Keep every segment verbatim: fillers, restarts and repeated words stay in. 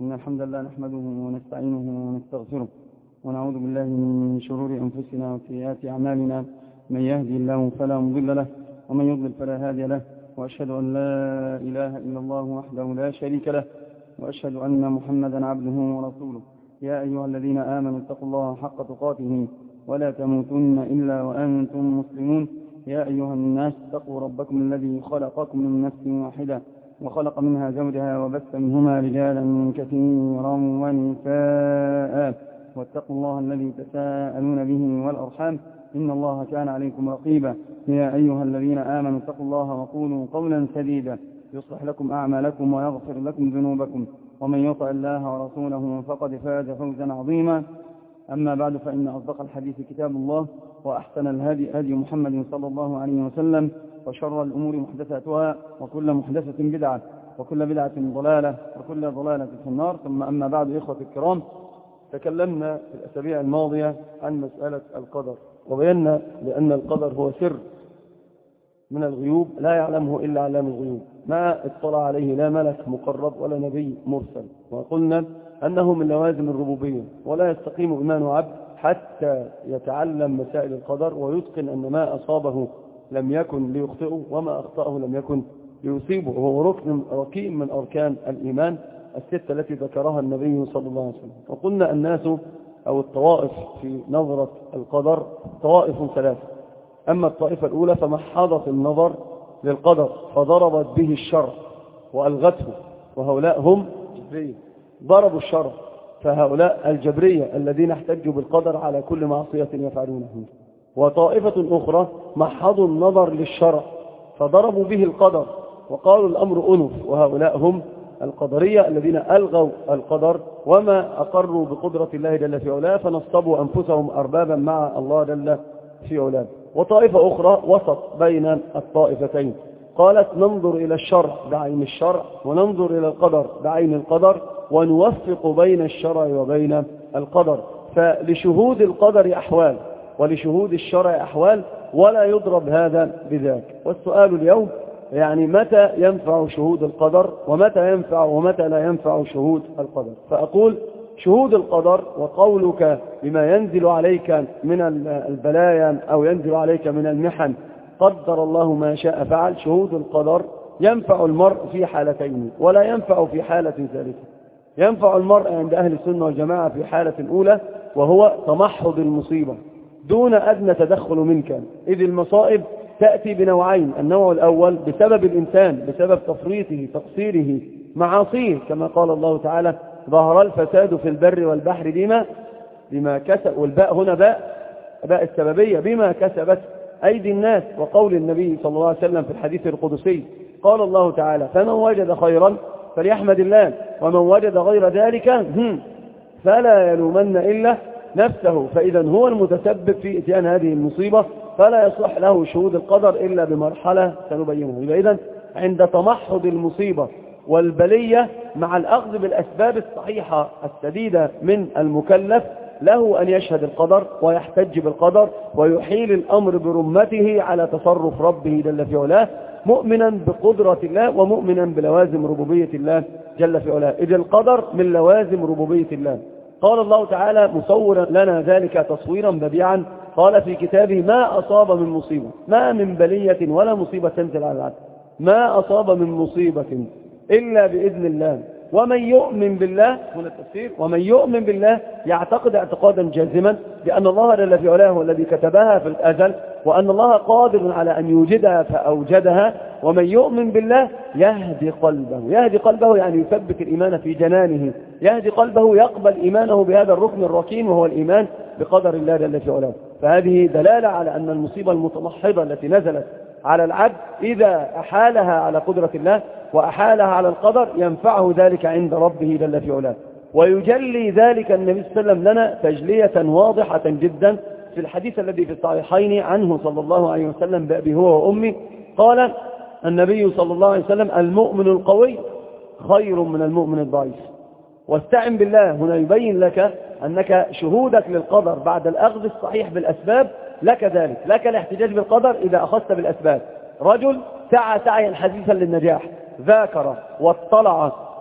إن الحمد لله نحمده ونستعينه ونستغفره ونعوذ بالله من شرور أنفسنا وسيئات أعمالنا. من يهدي الله فلا مضل له ومن يضلل فلا هادي له، وأشهد أن لا إله إلا الله وحده لا شريك له، وأشهد أن محمدا عبده ورسوله. يا أيها الذين آمنوا اتقوا الله حق تقاته ولا تموتن إلا وأنتم مسلمون. يا أيها الناس اتقوا ربكم الذي خلقكم من نفس واحدة وخلق منها زوجها وبث منهما رجالا كثيرا ونساء، واتقوا الله الذي تساءلون به والأرحام إن الله كان عليكم رقيبا. يا أيها الذين آمنوا اتقوا الله وقولوا قولا سديدا يصلح لكم أعمالكم ويغفر لكم ذنوبكم، ومن يطع الله ورسوله فقد فاز فوزا عظيما. أما بعد، فإن أصدق الحديث كتاب الله، وأحسن الهدي هدي محمد صلى الله عليه وسلم، وشر الأمور محدثاتها، وكل محدثة بدعة، وكل بدعة ضلالة، وكل ضلالة في النار. ثم أما بعد، إخوة الكرام، تكلمنا في الأسابيع الماضية عن مسألة القدر، وبينا بأن القدر هو سر من الغيوب لا يعلمه إلا علام الغيوب، ما اطلع عليه لا ملك مقرب ولا نبي مرسل. وقلنا أنه من لوازم الربوبية، ولا يستقيم إيمان عبد حتى يتعلم مسائل القدر ويتقن أن ما أصابه لم يكن ليخطئه وما أخطأه لم يكن ليصيبه، وهو ركن ركين من أركان الإيمان الستة التي ذكرها النبي صلى الله عليه وسلم. وقلنا الناس أو الطوائف في نظرة القدر طوائف ثلاثة. أما الطائفة الأولى فمحضت النظر للقدر فضربت به الشرع وألغته، وهؤلاء هم جبرية، ضربوا الشرع، فهؤلاء الجبرية الذين احتجوا بالقدر على كل معصية يفعلونه. وطائفة أخرى محضوا النظر للشرع فضربوا به القدر وقالوا الأمر أنف، وهؤلاء هم القدرية الذين ألغوا القدر وما أقروا بقدرة الله جل في علاه، فنصبوا أنفسهم أربابا مع الله جل في علاه. وطائفة أخرى وسط بين الطائفتين، قالت ننظر إلى الشرع بعين الشرع وننظر إلى القدر بعين القدر، ونوفق بين الشرع وبين القدر. فلشهود القدر أحوال ولشهود الشرع أحوال، ولا يضرب هذا بذاك. والسؤال اليوم يعني متى ينفع شهود القدر ومتى ينفع ومتى لا ينفع شهود القدر. فأقول شهود القدر وقولك بما ينزل عليك من البلايا أو ينزل عليك من المحن قدر الله ما شاء فعل. شهود القدر ينفع المرء في حالتين ولا ينفع في حالة ثالثة. ينفع المرء عند أهل السنة والجماعة في حالة أولى، وهو تمحض المصيبة دون أدنى تدخل منك، إذ المصائب تأتي بنوعين. النوع الأول بسبب الإنسان، بسبب تفريطه تقصيره معاصيه، كما قال الله تعالى ظهر الفساد في البر والبحر بما بما كسب، والباء هنا باء باء السببية، بما كسبت أيدي الناس. وقول النبي صلى الله عليه وسلم في الحديث القدسي قال الله تعالى فمن وجد خيرا فليحمد الله ومن وجد غير ذلك فلا يلومن إلا نفسه. فإذا هو المتسبب في إتيان هذه المصيبة، فلا يصح له شهود القدر إلا بمرحلة سنبينها. يبقى إذن عند تمحض المصيبة والبلية مع الأخذ بالأسباب الصحيحة السديدة من المكلف، له أن يشهد القدر ويحتج بالقدر ويحيل الأمر برمته على تصرف ربه جل في علاه، مؤمنا بقدرة الله ومؤمنا بلوازم ربوبية الله جل في علاه، إذ القدر من لوازم ربوبية الله. قال الله تعالى مصورا لنا ذلك تصويرا بديعا، قال في كتابه ما أصاب من مصيبة، ما من بلية ولا مصيبة تنزل على العبد، ما أصاب من مصيبة إلا بإذن الله. ومن يؤمن بالله، هنا التفسير، ومن يؤمن بالله يعتقد اعتقادا جازما بأن الله جل في علاه هو الذي كتبها في الأزل، وأن الله قادر على أن يوجدها فأوجدها. ومن يؤمن بالله يهدي قلبه، يهدي قلبه يعني يثبت الإيمان في جنانه، يهدي قلبه يقبل إيمانه بهذا الركن الركين وهو الإيمان بقدر الله جل في علاه. فهذه دلالة على أن المصيبة المتمحضة التي نزلت على العبد إذا أحالها على قدرة الله وأحالها على القدر ينفعه ذلك عند ربه جل في علاه. ويجلي ذلك النبي صلى الله عليه وسلم لنا تجلية واضحة جدا في الحديث الذي في الصحيحين عنه صلى الله عليه وسلم بأبي هو وأمي. قال النبي صلى الله عليه وسلم المؤمن القوي خير من المؤمن الضعيف. واستعن بالله، هنا يبين لك أنك شهودك للقدر بعد الأخذ الصحيح بالأسباب لك ذلك، لك الاحتجاج بالقدر إذا أخذت بالأسباب. رجل سعى سعيا حثيثا للنجاح، ذاكر واطلع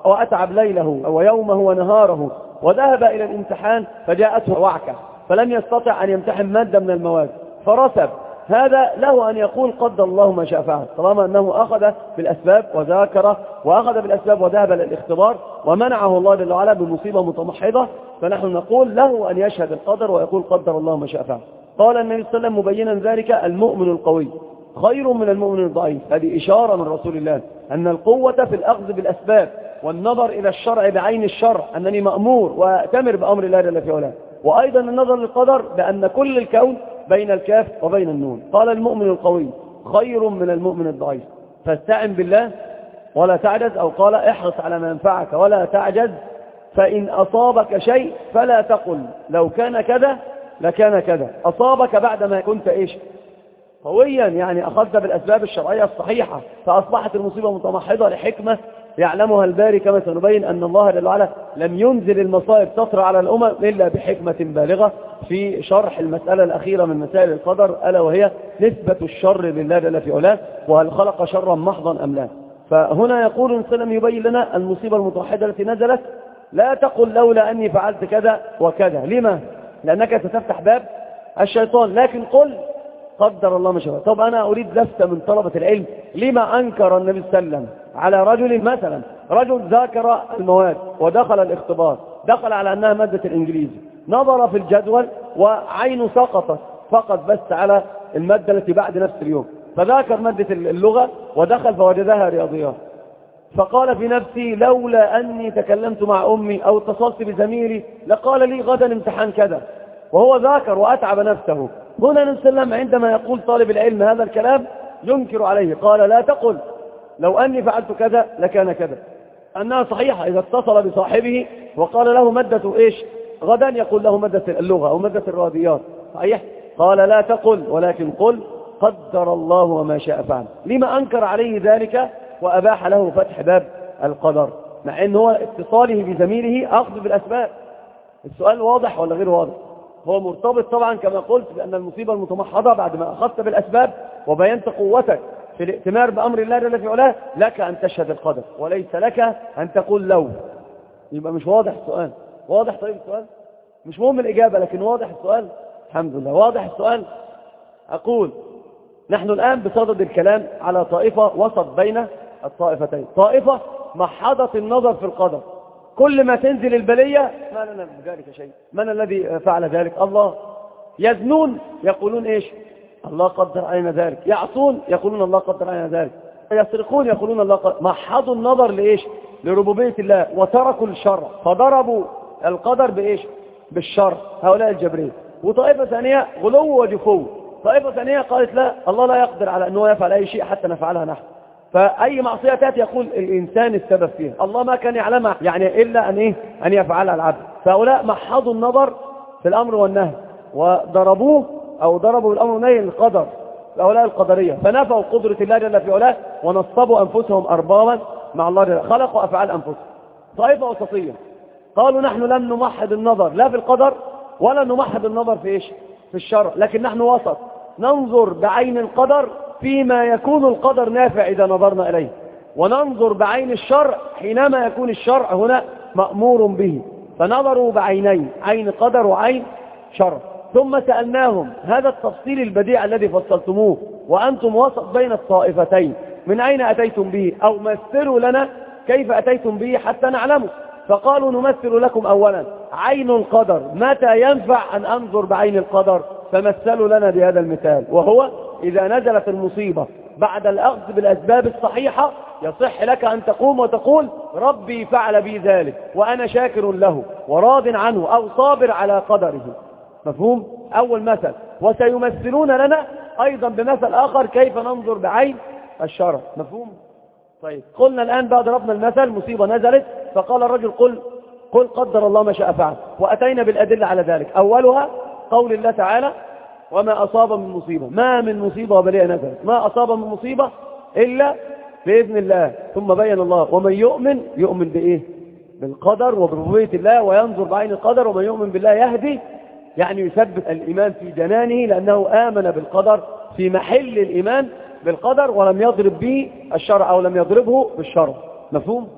وأتعب ليله ويومه ونهاره وذهب إلى الامتحان فجاءته وعكة فلم يستطع أن يمتحن مادة من المواد فرسب، هذا له أن يقول قدر الله ما شاء فعل، طالما أنه أخذ بالأسباب وذاكر وأخذ بالأسباب وذهب للاختبار ومنعه الله جل وعلا بمصيبة متمحضة، فنحن نقول له أن يشهد القدر ويقول قدر الله ما شاء فعل. قال النبي صلى الله عليه وسلم مبينا ذلك: المؤمن القوي خير من المؤمن الضعيف. هذه إشارة من رسول الله أن القوة في الأخذ بالأسباب والنظر إلى الشرع بعين الشرع، أنني مأمور وأتمر بأمر الله جل في علاه، وأيضا النظر للقدر بأن كل الكون بين الكاف وبين النون. قال المؤمن القوي خير من المؤمن الضعيف، فاستعن بالله ولا تعجز، أو قال احرص على ما ينفعك ولا تعجز، فإن أصابك شيء فلا تقل لو كان كذا لكان كذا. أصابك بعدما كنت إيش قويا، يعني أخذت بالأسباب الشرعية الصحيحة فأصبحت المصيبة متمحضة لحكمة يعلمها الباري، كما سنبين أن الله جل وعلا لم ينزل المصائب تطرأ على الأمم إلا بحكمة بالغة في شرح المسألة الأخيرة من مسائل القدر، ألا وهي نسبة الشر لله جل في علاه، وهل خلق شرا محضا أم لا. فهنا يقول النبي صلى الله عليه وسلم يبين لنا المصيبة المتوحدة التي نزلت: لا تقل لولا أني فعلت كذا وكذا. لما؟ لأنك ستفتح باب الشيطان، لكن قل قدر الله ما شاء. طب أنا أريد لفتة من طلبة العلم: لما أنكر النبي صلى الله عليه وسلم على رجل، مثلا رجل ذاكر المواد ودخل الاختبار، دخل على أنها مادة الإنجليزي، نظر في الجدول وعينه سقطت فقط بس على المادة التي بعد نفس اليوم، فذاكر مادة اللغة ودخل فوجدها رياضيات، فقال في نفسي لولا أني تكلمت مع أمي أو اتصلت بزميلي لقال لي غدا امتحان كذا، وهو ذاكر وأتعب نفسه. هنا النبي صلى الله عليه وسلم عندما يقول طالب العلم هذا الكلام ينكر عليه، قال: لا تقل لو أني فعلت كذا لكان كذا. أنها صحيحة إذا اتصل بصاحبه وقال له مادة إيش غدا، يقول له مادة اللغة أو مادة الرياضيات، صحيح. قال: لا تقل ولكن قل قدر الله وما شاء فعل. لما أنكر عليه ذلك وأباح له فتح باب القدر، مع أنه اتصاله بزميله أخذ بالأسباب؟ السؤال واضح ولا غير واضح؟ هو مرتبط طبعا كما قلت بأن المصيبة المتمحضة بعد ما أخذت بالأسباب وبينت قوتك في الائتمار بأمر الله جل في علاه، لك أن تشهد القدر وليس لك أن تقول لو. يبقى مش واضح السؤال؟ واضح؟ طيب السؤال مش مهم الإجابة، لكن واضح السؤال؟ الحمد لله واضح السؤال. أقول نحن الآن بصدد الكلام على طائفة وسط بين الطائفتين، طائفة محضت النظر في القدر، كل ما تنزل البلية ما لنا من ذلك شيء، من الذي فعل ذلك؟ الله. يزنون يقولون إيش؟ الله قدر علينا ذلك. يعصون يقولون الله قدر علينا ذلك. يسرقون يقولون الله قدر. محضوا النظر لإيش؟ لربوبية الله، وتركوا الشرع فضربوا القدر بإيش؟ بالشرع، هؤلاء الجبرية. وطائفة ثانية غلو وجفو، طائفة ثانية قالت لا، الله لا يقدر على أنه يفعل أي شيء حتى نفعلها نحن، فأي معصية تأتي يقول الإنسان السبب فيها، الله ما كان يعلمها يعني إلا أن إيه؟ أن يفعلها العبد. فهؤلاء محضوا النظر في الأمر والنهي وضربوه أو ضربوا الأمر والنهي للقدر، هؤلاء القدرية، فنفوا قدرة الله جل في علاه ونصبوا أنفسهم أربابا مع الله جل، خلقوا أفعال أنفسهم. طائفة وسطية قالوا نحن لم نمحض النظر لا في القدر ولا نمحض النظر في إيش؟ في الشرع، لكن نحن وسط، ننظر بعين القدر فيما يكون القدر نافع إذا نظرنا إليه، وننظر بعين الشرع حينما يكون الشرع هنا مأمور به. فنظروا بعينين، عين قدر وعين شرع. ثم سألناهم هذا التفصيل البديع الذي فصلتموه وأنتم وسط بين الطائفتين من أين أتيتم به؟ أو مثلوا لنا كيف أتيتم به حتى نعلمه. فقالوا نمثل لكم أولا عين القدر، متى ينفع أن أنظر بعين القدر؟ فمثلوا لنا بهذا المثال، وهو إذا نزلت المصيبة بعد الأخذ بالأسباب الصحيحة يصح لك أن تقوم وتقول ربي فعل بي ذلك وأنا شاكر له وراض عنه أو صابر على قدره. مفهوم؟ أول مثل. وسيمثلون لنا أيضا بمثل آخر كيف ننظر بعين الشرع. مفهوم؟ طيب قلنا الآن بعد ضربنا المثل، مصيبة نزلت فقال الرجل قل قل قدر الله ما شاء فعل، وأتينا بالأدلة على ذلك. أولها قول الله تعالى وما أصاب من مصيبة، ما من مصيبة وبلية نزلت، ما أصاب من مصيبة إلا بإذن الله. ثم بين الله ومن يؤمن يؤمن بإيه؟ بالقدر وبربوبية الله وينظر بعين القدر، ومن يؤمن بالله يهدي، يعني يثبت الإيمان في جنانه لأنه آمن بالقدر في محل الإيمان بالقدر ولم يضرب به الشرع أو لم يضربه بالشرع. مفهوم؟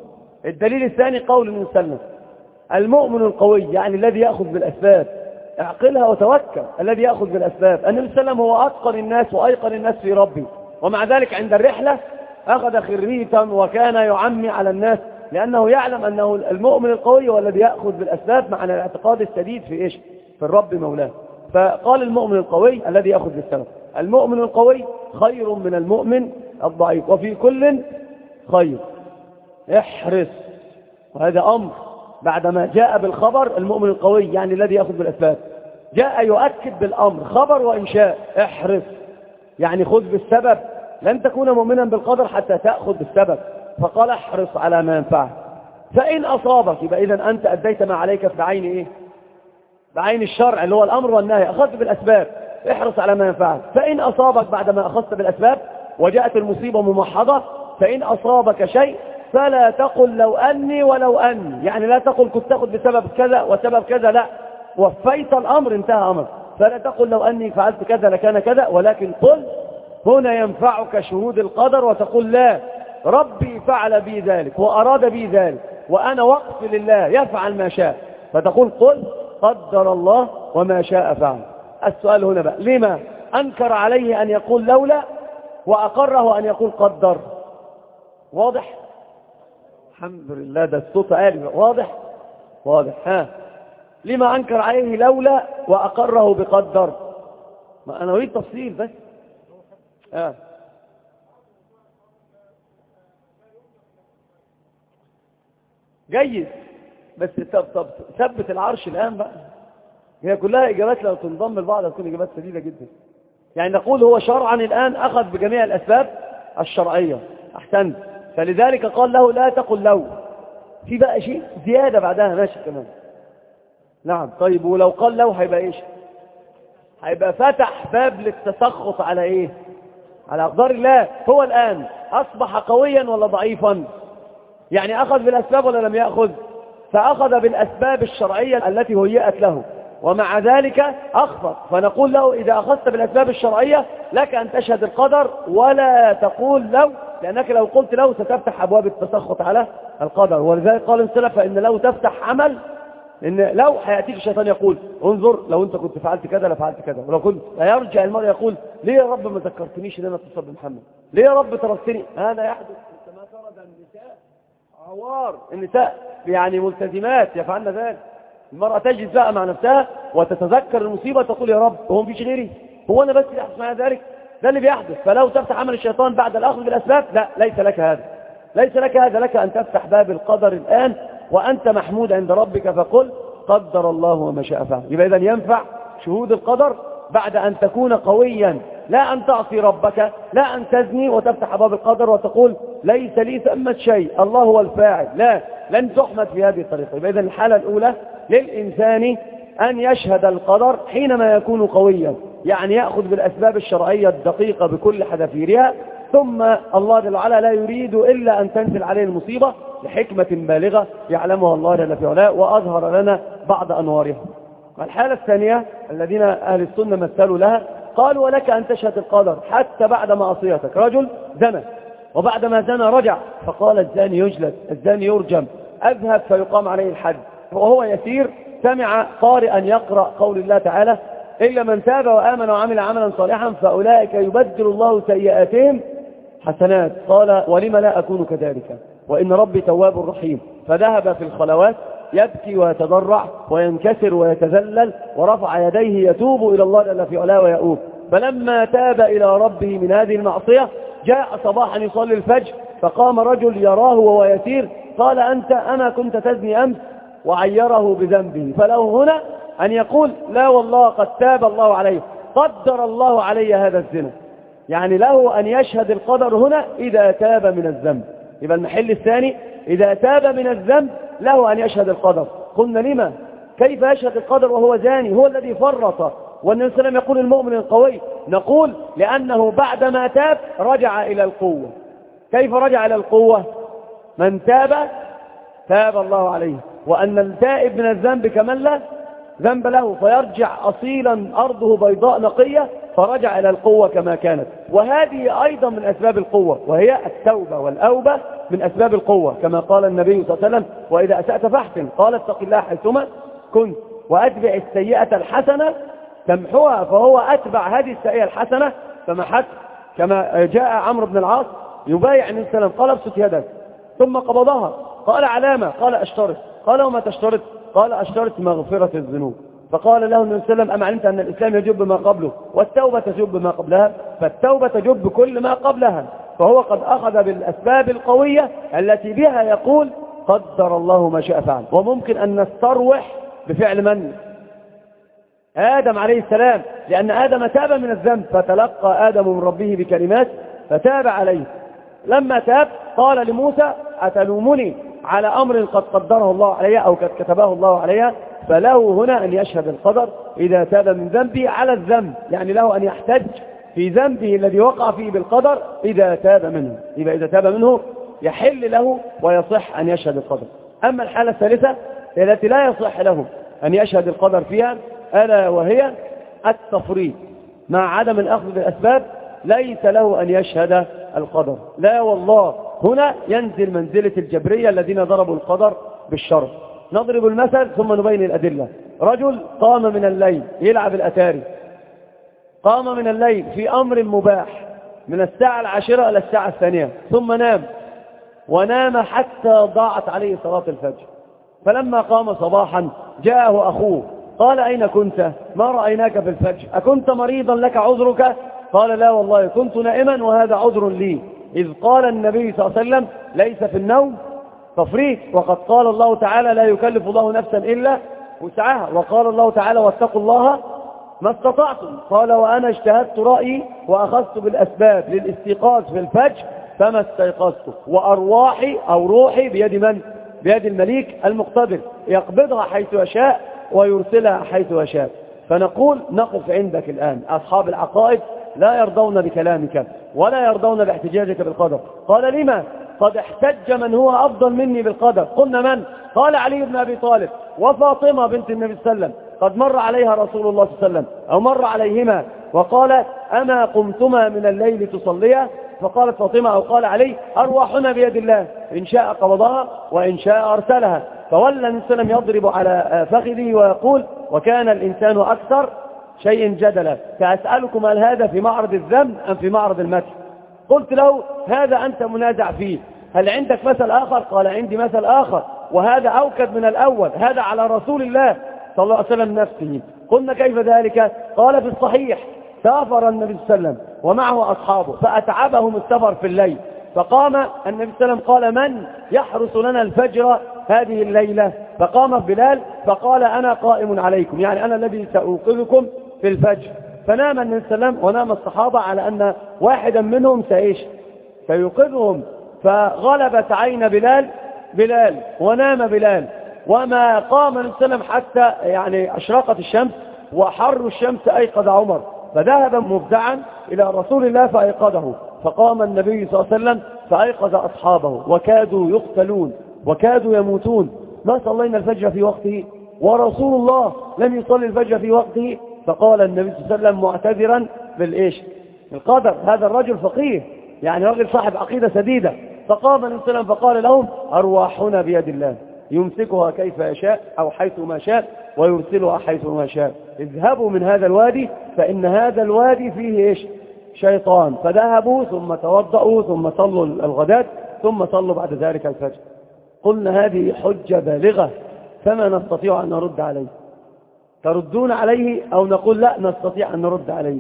الدليل الثاني قول النبي صلى الله عليه وسلم المؤمن القوي يعني الذي يأخذ بالأسباب، اعقلها وتوكل، الذي يأخذ بالأسباب. النبي صلى الله عليه وسلم هو أتقن الناس وأيقن الناس في ربه، ومع ذلك عند الرحلة أخذ خريتا وكان يعمي على الناس، لأنه يعلم أنه المؤمن القوي هو الذي يأخذ بالأسباب مع الاعتقاد السديد في إيش؟ في الرب مولاه. فقال المؤمن القوي الذي يأخذ بالسبب. المؤمن القوي خير من المؤمن الضعيف، وفي كل خير. احرص، وهذا أمر بعدما جاء بالخبر. المؤمن القوي يعني الذي يأخذ بالأسباب، جاء يؤكد بالأمر، خبر وإنشاء. احرص يعني خذ بالسبب، لن تكون مؤمنا بالقدر حتى تأخذ بالسبب. فقال احرص على ما ينفعك، فإن أصابك، يبقى إذن أنت أديت ما عليك بعين إيه؟ بعين الشرع اللي هو الأمر والنهي، أخذت بالأسباب. احرص على ما ينفعك. فإن أصابك بعدما أخذت بالأسباب وجاءت المصيبة ممحضة، فإن أصابك شيء فلا تقل لو أني ولو أني، يعني لا تقل كنت تأخذ بسبب كذا وسبب كذا، لا، وفيت الأمر انتهى أمر. فلا تقل لو أني فعلت كذا لكان كذا، ولكن قل هنا ينفعك شهود القدر، وتقول لا، ربي فعل بي ذلك وأراد بي ذلك، وأنا وقف لله يفعل ما شاء. فتقول قل قدر الله وما شاء فعل. السؤال هنا بقى، لما أنكر عليه أن يقول لولا وأقره أن يقول قدر؟ واضح؟ الحمد لله، ده الصوت عالي. واضح؟ واضح. ها، لما أنكر عليه لولا وأقره بقدر؟ ما أنا أريد تفصيل بس. آه. جيد، بس طب طب ثبت العرش الآن بقى. هي كلها إجابات لو تنضم لبعض تكون إجابات سديدة جدا. يعني نقول هو شرعا الآن أخذ بجميع الأسباب الشرعية. أحسنت. فلذلك قال له لا تقل لو. في بقى شيء زيادة بعدها ماشي كمان. نعم. طيب ولو قال لو هيبقى إيش؟ هيبقى فتح باب للتسخط على إيه؟ على أقدار الله. هو الآن أصبح قويا ولا ضعيفا؟ يعني أخذ بالأسباب ولا لم يأخذ؟ فأخذ بالأسباب الشرعية التي هيئت له، ومع ذلك أخفق. فنقول له إذا أخذت بالأسباب الشرعية لك أن تشهد القدر ولا تقول لو، لأنك لو قلت لو ستفتح أبواب التسخط على القدر. ولذلك قال السلف فإن لو تفتح عمل، إن لو حياتيك الشيطان يقول انظر لو أنت كنت فعلت كذا لفعلت كذا، ولو كنت لا يرجع المرء يقول ليه يا رب ما ذكرتنيش إن أنا اتصل بمحمد، ليه يا رب تركتني. هذا يحدث كما ترى النساء عوار، النساء يعني ملتزمات يفعلن ذلك. المرأة تجلس بقى مع نفسها وتتذكر المصيبة تقول يا رب هو مفيش غيري، هو أنا بس اللي يحدث معي ذلك؟ ده اللي بيحدث. فلو تفتح عمل الشيطان بعد الأخذ بالأسباب، لا، ليس لك هذا، ليس لك هذا. لك أن تفتح باب القدر الآن وأنت محمود عند ربك، فقل قدر الله وما شاء فعل. يبقى إذن ينفع شهود القدر بعد أن تكون قويا، لا أن تعصي ربك، لا أن تزني وتفتح باب القدر وتقول ليس لي ثمة شيء، الله هو الفاعل. لا، لن تحمد في هذه الطريقة. يبقى إذن الحالة الأولى للإنسان أن يشهد القدر حينما يكون قويا، يعني يأخذ بالأسباب الشرعية الدقيقة بكل حذافيرها، ثم الله جل وعلا لا يريد إلا أن تنزل عليه المصيبة لحكمة بالغة يعلمها الله جل في علاه وأظهر لنا بعض أنوارها. الحالة الثانية الذين أهل السنة مثلوا لها، قالوا ولك أن تشهد القدر حتى بعد معصيتك. رجل زنى وبعدما زنى رجع، فقال الزاني يجلد، الزاني يرجم، أذهب فيقام عليه الحد. وهو يسير سمع قارئا يقرأ قول الله تعالى إلا من تاب وآمن وعمل عملا صالحا فأولئك يبدل الله سيئاتهم حسنات. قال ولم لا أكون كذلك وإن ربي تواب رحيم. فذهب في الخلوات يبكي ويتضرع وينكسر ويتذلل ورفع يديه يتوب إلى الله جل في علاه ويؤوب. فلما تاب إلى ربه من هذه المعصية جاء صباحا يصلي الفجر، فقام رجل يراه وهو يسير قال أنت أما كنت تزني أمس، وعيره بذنبه. فله هنا أن يقول لا والله قد تاب الله عليه، قدر الله علي هذا الزنا. يعني له أن يشهد القدر هنا إذا تاب من الذنب. يبقى المحل الثاني إذا تاب من الذنب له أن يشهد القدر. قلنا لما؟ كيف يشهد القدر وهو زاني؟ هو الذي فرط. والنبي صلى الله عليه وسلم يقول المؤمن القوي، نقول لأنه بعدما تاب رجع إلى القوة. كيف رجع إلى القوة؟ من تاب تاب الله عليه، وأن التائب من الذنب كمن لا ذنب له، فيرجع أصيلا أرضه بيضاء نقية فرجع إلى القوة كما كانت. وهذه أيضا من أسباب القوة، وهي التوبة والأوبة من أسباب القوة، كما قال النبي صلى الله عليه وسلم: وإذا أسأت فاحسن، قال اتق الله حيثما كنت وأتبع السيئة الحسنة تمحوها، فهو أتبع هذه السيئة الحسنة فمحت، كما جاء عمرو بن العاص يبايع النبي صلى الله عليه وسلم، قال ابسط يدك، ثم قبضها، قال علامة، قال أشترط، قال وما تشترط، قال أشترط مغفرة الذنوب. فقال له النبي صلى الله عليه وسلم: أما علمت أن الإسلام يجب ما قبله والتوبة تجب ما قبلها؟ فالتوبة تجب كل ما قبلها. فهو قد أخذ بالأسباب القوية التي بها يقول قدر الله ما شاء فعل. وممكن أن نستروح بفعل من؟ آدم عليه السلام، لأن آدم تاب من الذنب، فتلقى آدم من ربه بكلمات فتاب عليه. لما تاب قال لموسى: أتلومني على أمر قد قدره الله عليها أو قد كتبه الله عليها؟ فله هنا أن يشهد القدر إذا تاب من ذنبه على الذنب، يعني له أن يحتج في ذنبه الذي وقع فيه بالقدر إذا تاب منه. إذا إذا تاب منه يحل له ويصح أن يشهد القدر. أما الحالة الثالثة التي لا يصح له أن يشهد القدر فيها، ألا وهي التفريط مع عدم الأخذ بالأسباب، ليس له أن يشهد القدر. لا والله، هنا ينزل منزلة الجبرية الذين ضربوا القدر بالشرط. نضرب المثل ثم نبين الأدلة. رجل قام من الليل يلعب الأتاري، قام من الليل في أمر مباح من الساعة العاشرة إلى الساعة الثانية، ثم نام، ونام حتى ضاعت عليه صلاة الفجر. فلما قام صباحا جاءه أخوه قال: أين كنت؟ ما رأيناك في الفجر، أكنت مريضا لك عذرك؟ قال: لا والله كنت نائما وهذا عذر لي. إذ قال النبي صلى الله عليه وسلم: ليس في النوم تفريط، وقد قال الله تعالى: لا يكلف الله نفسا إلا وسعها، وقال الله تعالى: واتقوا الله ما استطعتم. قال: وأنا اجتهدت رأيي وأخذت بالأسباب للاستيقاظ في الفجر فما استيقظت، وأرواحي أو روحي بيد من؟ بيد المليك المقتدر، يقبضها حيث يشاء ويرسلها حيث يشاء. فنقول نقف عندك الآن. أصحاب العقائد لا يرضون بكلامك ولا يرضون باحتجاجك بالقدر. قال: لما؟ قد احتج من هو أفضل مني بالقدر. قلنا: من؟ قال: علي بن أبي طالب وفاطمة بنت النبي صلى الله عليه وسلم، قد مر عليها رسول الله صلى الله عليه وسلم أو مر عليهما وقال: أما قمتما من الليل تصليا؟ فقالت فاطمة أو قال علي: أرواحنا بيد الله، إن شاء قبضها وإن شاء أرسلها. فولى النبي صلى الله عليه وسلم يضرب على فخذه ويقول: وكان الإنسان أكثر شيء جدلا، فأسألكم هل هذا في معرض الذم أم في معرض المدح؟ قلت له: هذا أنت منازع فيه، هل عندك مثل آخر؟ قال: عندي مثل آخر وهذا أوكد من الأول، هذا على رسول الله صلى الله عليه وسلم نفسه. قلنا: كيف ذلك؟ قال: في الصحيح: سافر النبي صلى الله عليه وسلم ومعه أصحابه فأتعبهم السفر في الليل، فقام النبي صلى الله عليه وسلم قال: من يحرس لنا الفجر هذه الليلة؟ فقام بلال فقال: أنا قائم عليكم، يعني أنا الذي سأوقظكم في الفجر. فنام النبي صلى الله عليه وسلم ونام الصحابة على أن واحدا منهم سيش سيوقظهم، فغلبت عين بلال بلال ونام بلال، وما قام النبي صلى الله عليه وسلم حتى يعني أشرقت الشمس وحر الشمس أيقظ عمر، فذهب مبدعا إلى رسول الله فأيقظه، فقام النبي صلى الله عليه وسلم فأيقظ أصحابه وكادوا يقتلون وكادوا يموتون. ما صلينا الفجر في وقته ورسول الله لم يصلي الفجر في وقته. فقال النبي صلى الله عليه وسلم معتذرا بالإيش؟ القدر. هذا الرجل فقيه، يعني رجل صاحب عقيدة سديدة. فقام النبي صلى الله عليه وسلم فقال لهم: أرواحنا بيد الله، يمسكها كيف يشاء أو حيث ما شاء ويرسلها حيث ما شاء. اذهبوا من هذا الوادي فإن هذا الوادي فيه إيش؟ شيطان. فذهبوا ثم توضأوا ثم صلوا الغداة ثم صلوا بعد ذلك الفجر. قلنا: هذه حجة بالغة فما نستطيع أن نرد عليه. تردون عليه أو نقول لا نستطيع أن نرد عليه؟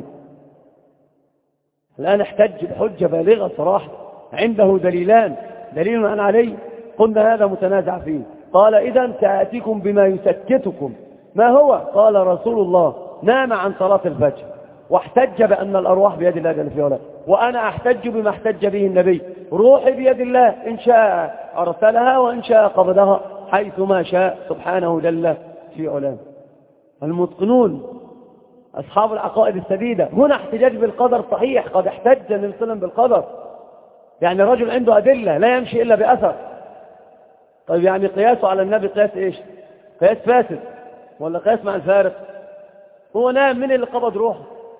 الآن احتج بحجة بالغة صراحة، عنده دليلان، دليل عن علي. قلنا: هذا متنازع فيه. قال: إذن سآتيكم بما يسكتكم. ما هو؟ قال: رسول الله نام عن صلاة الفجر واحتج بأن الأرواح بيد الله جل في علاه، وأنا أحتج بما احتج به النبي: روحي بيد الله، إن شاء أرسلها وإن شاء قبضها حيث ما شاء سبحانه جل في علاه. المتقنون أصحاب العقائد السديدة. هنا احتجاج بالقدر صحيح، قد احتج النبي صلى الله عليه وسلم بالقدر، يعني الرجل عنده أدلة لا يمشي إلا بأثر. طيب يعني قياسه على النبي قياس إيش؟ قياس فاسد ولا قياس مع الفارق؟ هو نام، من اللي قبض روحه؟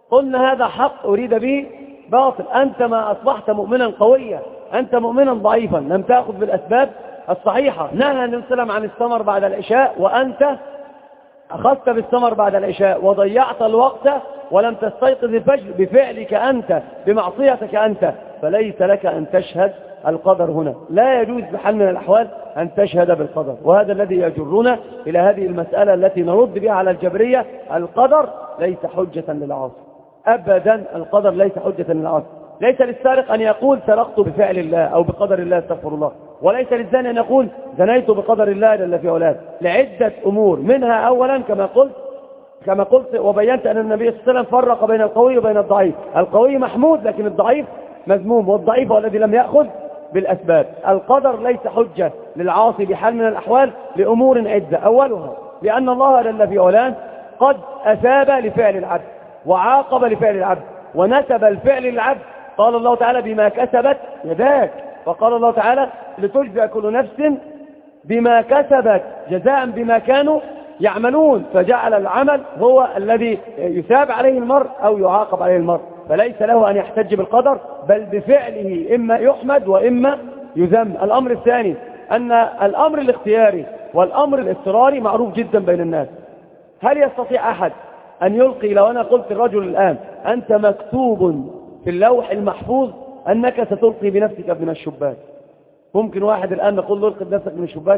قلنا هذا حق أريد به باطل. أنت ما أصبحت مؤمنا قويا، أنت مؤمنا ضعيفا، لم تأخذ بالأسباب الصحيحة. نهى النبي صلى الله عليه وسلم عن الثمر بعد العشاء، وأنت أخذت بالثمر بعد العشاء وضيعت الوقت ولم تستيقظ الفجر بفعلك أنت، بمعصيتك أنت، فليس لك أن تشهد القدر هنا. لا يجوز بحال من الأحوال أن تشهد بالقدر. وهذا الذي يجرنا إلى هذه المسألة التي نرد بها على الجبرية: القدر ليس حجة للعاصي أبدا. القدر ليس حجة للعاصي. ليس للسارق أن يقول سرقت بفعل الله أو بقدر الله استغفر الله، وليس للزاني أن يقول زنيت بقدر الله جل في علاه، لعدة أمور. منها أولا كما قلت كما قلت وبينت أن النبي صلى الله عليه وسلم فرق بين القوي وبين الضعيف. القوي محمود لكن الضعيف مذموم، والضعيف هو الذي لم يأخذ بالأسباب. القدر ليس حجة للعاصي بحال من الأحوال لأمور عدة. أولها لأن الله جل في علاه قد أثاب لفعل العبد وعاقب لفعل العبد ونسب الفعل للعبد. قال الله تعالى: بما كسبت يداك. وقال الله تعالى: لتجزى كل نفس بما كسبت جزاء بما كانوا يعملون. فجعل العمل هو الذي يثاب عليه المرء أو يعاقب عليه المرء، فليس له أن يحتج بالقدر، بل بفعله إما يحمد وإما يذم. الأمر الثاني أن الأمر الاختياري والأمر الاضطراري معروف جدا بين الناس. هل يستطيع أحد أن يلقي، لو أنا قلت الرجل الآن أنت مكتوب في اللوح المحفوظ أنك ستلقي بنفسك من الشباك، ممكن واحد الآن نقول له القي بنفسك من الشباك،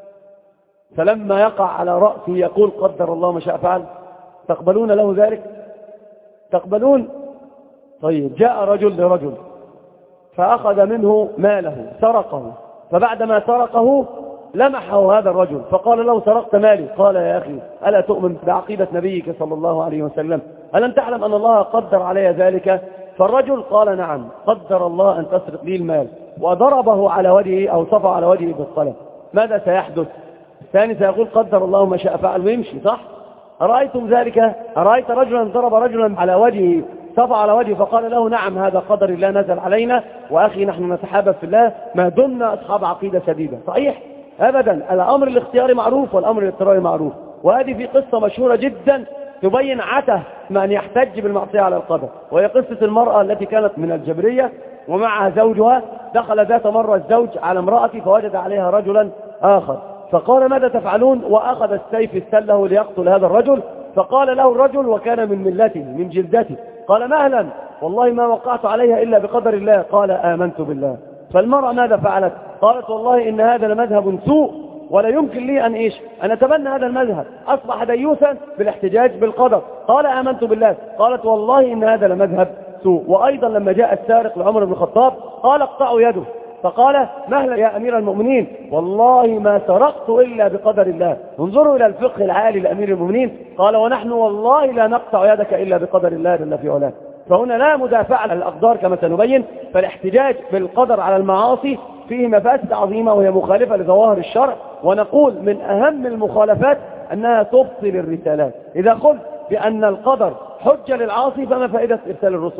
فلما يقع على رأسه يقول قدر الله ما شاء فعل؟ تقبلون له ذلك؟ تقبلون؟ طيب، جاء رجل لرجل فأخذ منه ماله، سرقه، فبعدما سرقه لمحه هذا الرجل فقال له: سرقت مالي. قال: يا أخي، ألا تؤمن بعقيدة نبيك صلى الله عليه وسلم؟ ألم تعلم أن الله قدر علي ذلك؟ فالرجل قال: نعم، قدر الله أن تسرق لي المال، وضربه على وجهه أو صفع على وجهه بالقلم. ماذا سيحدث؟ الثاني سيقول قدر الله ما شاء فعل ويمشي، صح؟ أرأيتم ذلك؟ أرأيت رجلا ضرب رجلا على وجهه، صفع على وجهه، فقال له: نعم، هذا قدر الله نزل علينا، وأخي نحن نتحابب في الله ما دمنا أصحاب عقيدة سديدة. صحيح؟ أبدا. الأمر الاختياري معروف والأمر الاضطراري معروف. وهذه في قصة مشهورة جدا تبين عته من يحتج بالمعصية على القدر، وهي قصة المرأة التي كانت من الجبرية ومعها زوجها. دخل ذات مرة الزوج على امرأته فوجد عليها رجلا آخر، فقال: ماذا تفعلون؟ وأخذ السيف استله ليقتل هذا الرجل. فقال له الرجل وكان من ملته من جلدته، قال: مهلا، والله ما وقعت عليها إلا بقدر الله. قال: آمنت بالله. فالمرأة ماذا فعلت؟ قالت: والله إن هذا لمذهب سوء، ولا يمكن لي أن إيش أن أتبنى هذا المذهب. أصبح ديوثا بالاحتجاج بالقدر. قال: آمنت بالله. قالت: والله إن هذا لمذهب سوء. وأيضا لما جاء السارق لعمر بن الخطاب قال: اقطعوا يده، فقال: مهلا يا أمير المؤمنين، والله ما سرقت إلا بقدر الله. انظروا إلى الفقه العالي لأمير المؤمنين، قال: ونحن والله لا نقطع يدك إلا بقدر الله جل في علاه. فهنا لا مدافع على الأقدار كما سنبين. فالاحتجاج بالقدر على المعاصي فيه مفاسد عظيمة وهي مخالفة لظواهر الشرع، ونقول من أهم المخالفات أنها تبطل الرسالات. إذا قلت بأن القدر حجة للعاصي فما فائدة إرسال الرسل؟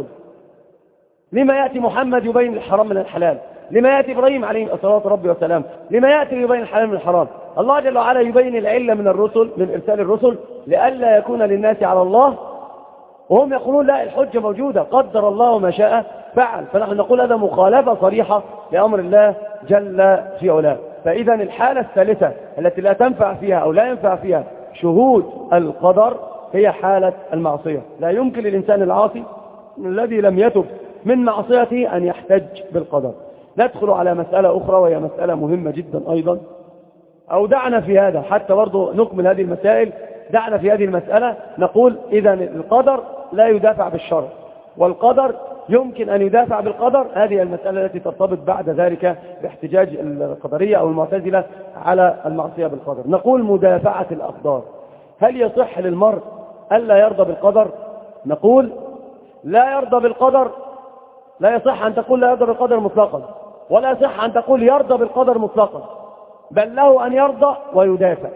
لما يأتي محمد يبين الحرام من الحلال؟ لما يأتي إبراهيم عليه الصلاة ربي والسلام؟ لما يأتي يبين الحلال من الحرام؟ الله جل وعلا يبين العلة من الرسل، من إرسال الرسل، لئلا يكون للناس على الله، وهم يقولون لا، الحجة موجودة، قدر الله ما شاء فعل. فنحن نقول هذا مخالفة صريحة لأمر الله جل في علاه. فإذا الحالة الثالثة التي لا تنفع فيها أو لا ينفع فيها شهود القدر هي حالة المعصية. لا يمكن للإنسان العاصي الذي لم يتب من معصيته أن يحتج بالقدر. ندخل على مسألة أخرى وهي مسألة مهمة جدا أيضا، أو دعنا في هذا حتى برضو نكمل هذه المسائل. دعنا في هذه المسألة نقول إذا القدر لا يدافع بالشرع، والقدر يمكن أن يدافع بالقدر. هذه المسألة التي ترتبط بعد ذلك باحتجاج القدرية أو المعتزلة على المعصية بالقدر. نقول مدافعة الأقدار. هل يصح للمرء ألا يرضى بالقدر؟ نقول لا يرضى بالقدر. لا يصح أن تقول لا يرضى بالقدر مطلقا، ولا يصح أن تقول يرضى بالقدر مطلقا، بل له أن يرضى ويدافع.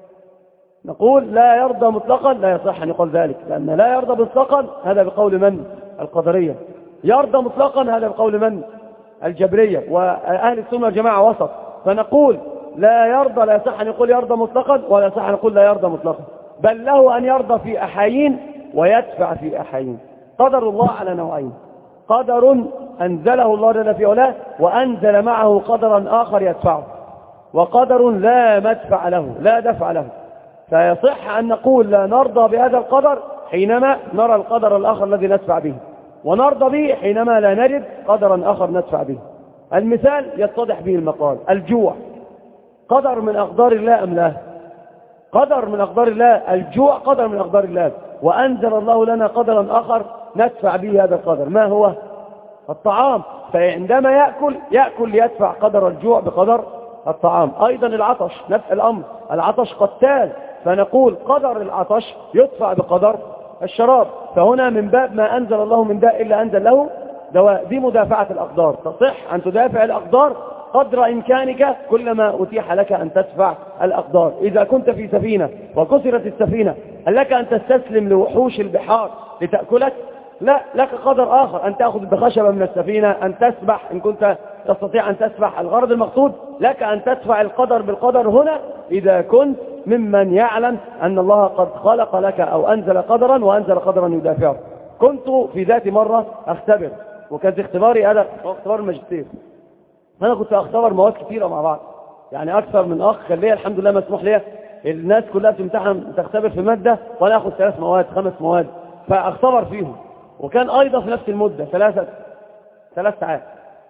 نقول لا يرضى مطلقا، لا يصح أن يقول ذلك، لأن لا يرضى مطلقا هذا بقول من؟ القدرية. يرضى مطلقا هذا بقول من؟ الجبرية. وأهل السنة والجماعة وسط. فنقول لا يرضى، لا يصح أن يقول يرضى مطلقا، ولا يصح أن يقول لا يرضى مطلقا، بل له أن يرضى في أحايين ويدفع في أحايين. قدر الله على نوعين: قدر أنزله الله جل في علاه وأنزل معه قدرا آخر يدفعه، وقدر لا مدفع له، لا دفع له. فيصح أن نقول لا نرضى بهذا القدر حينما نرى القدر الآخر الذي ندفع به، ونرضى به حينما لا نجد قدرا آخر ندفع به. المثال يتضح به المقال: الجوع قدر من أقدار الله أم لا؟ قدر من أقدار الله. الجوع قدر من أقدار الله، وأنزل الله لنا قدرا آخر ندفع به هذا القدر. ما هو؟ الطعام. فعندما يأكل يأكل ليدفع قدر الجوع بقدر الطعام. أيضا العطش نفس الأمر، العطش قتال، فنقول قدر العطش يدفع بقدر الشراب. فهنا من باب ما أنزل الله من داء إلا أنزل له دواء. دي مدافعة الأقدار. تصح أن تدافع الأقدار قدر إمكانك كلما أتيح لك أن تدفع الأقدار. إذا كنت في سفينة وكسرت السفينة، هل لك أن تستسلم لوحوش البحار لتأكلك؟ لا، لك قدر آخر: أن تأخذ بخشبة من السفينة، أن تسبح إن كنت تستطيع أن تسبح. الغرض المقصود لك أن تدفع القدر بالقدر هنا إذا كنت ممن يعلم أن الله قد خلق لك أو أنزل قدرا وأنزل قدرا يدافعه. كنت في ذات مرة أختبر، وكانت اختباري هذا هو اختبار الماجستير. أنا كنت أختبر مواد كثيرة مع بعض، يعني أكثر من أخ كان ليا الحمد لله مسموح لي. الناس كلها بتمتحن تختبر في مادة وأنا أخذ ثلاث مواد خمس مواد فأختبر فيهم، وكان أيضا في نفس المدة ثلاثة ثلاث ساعات.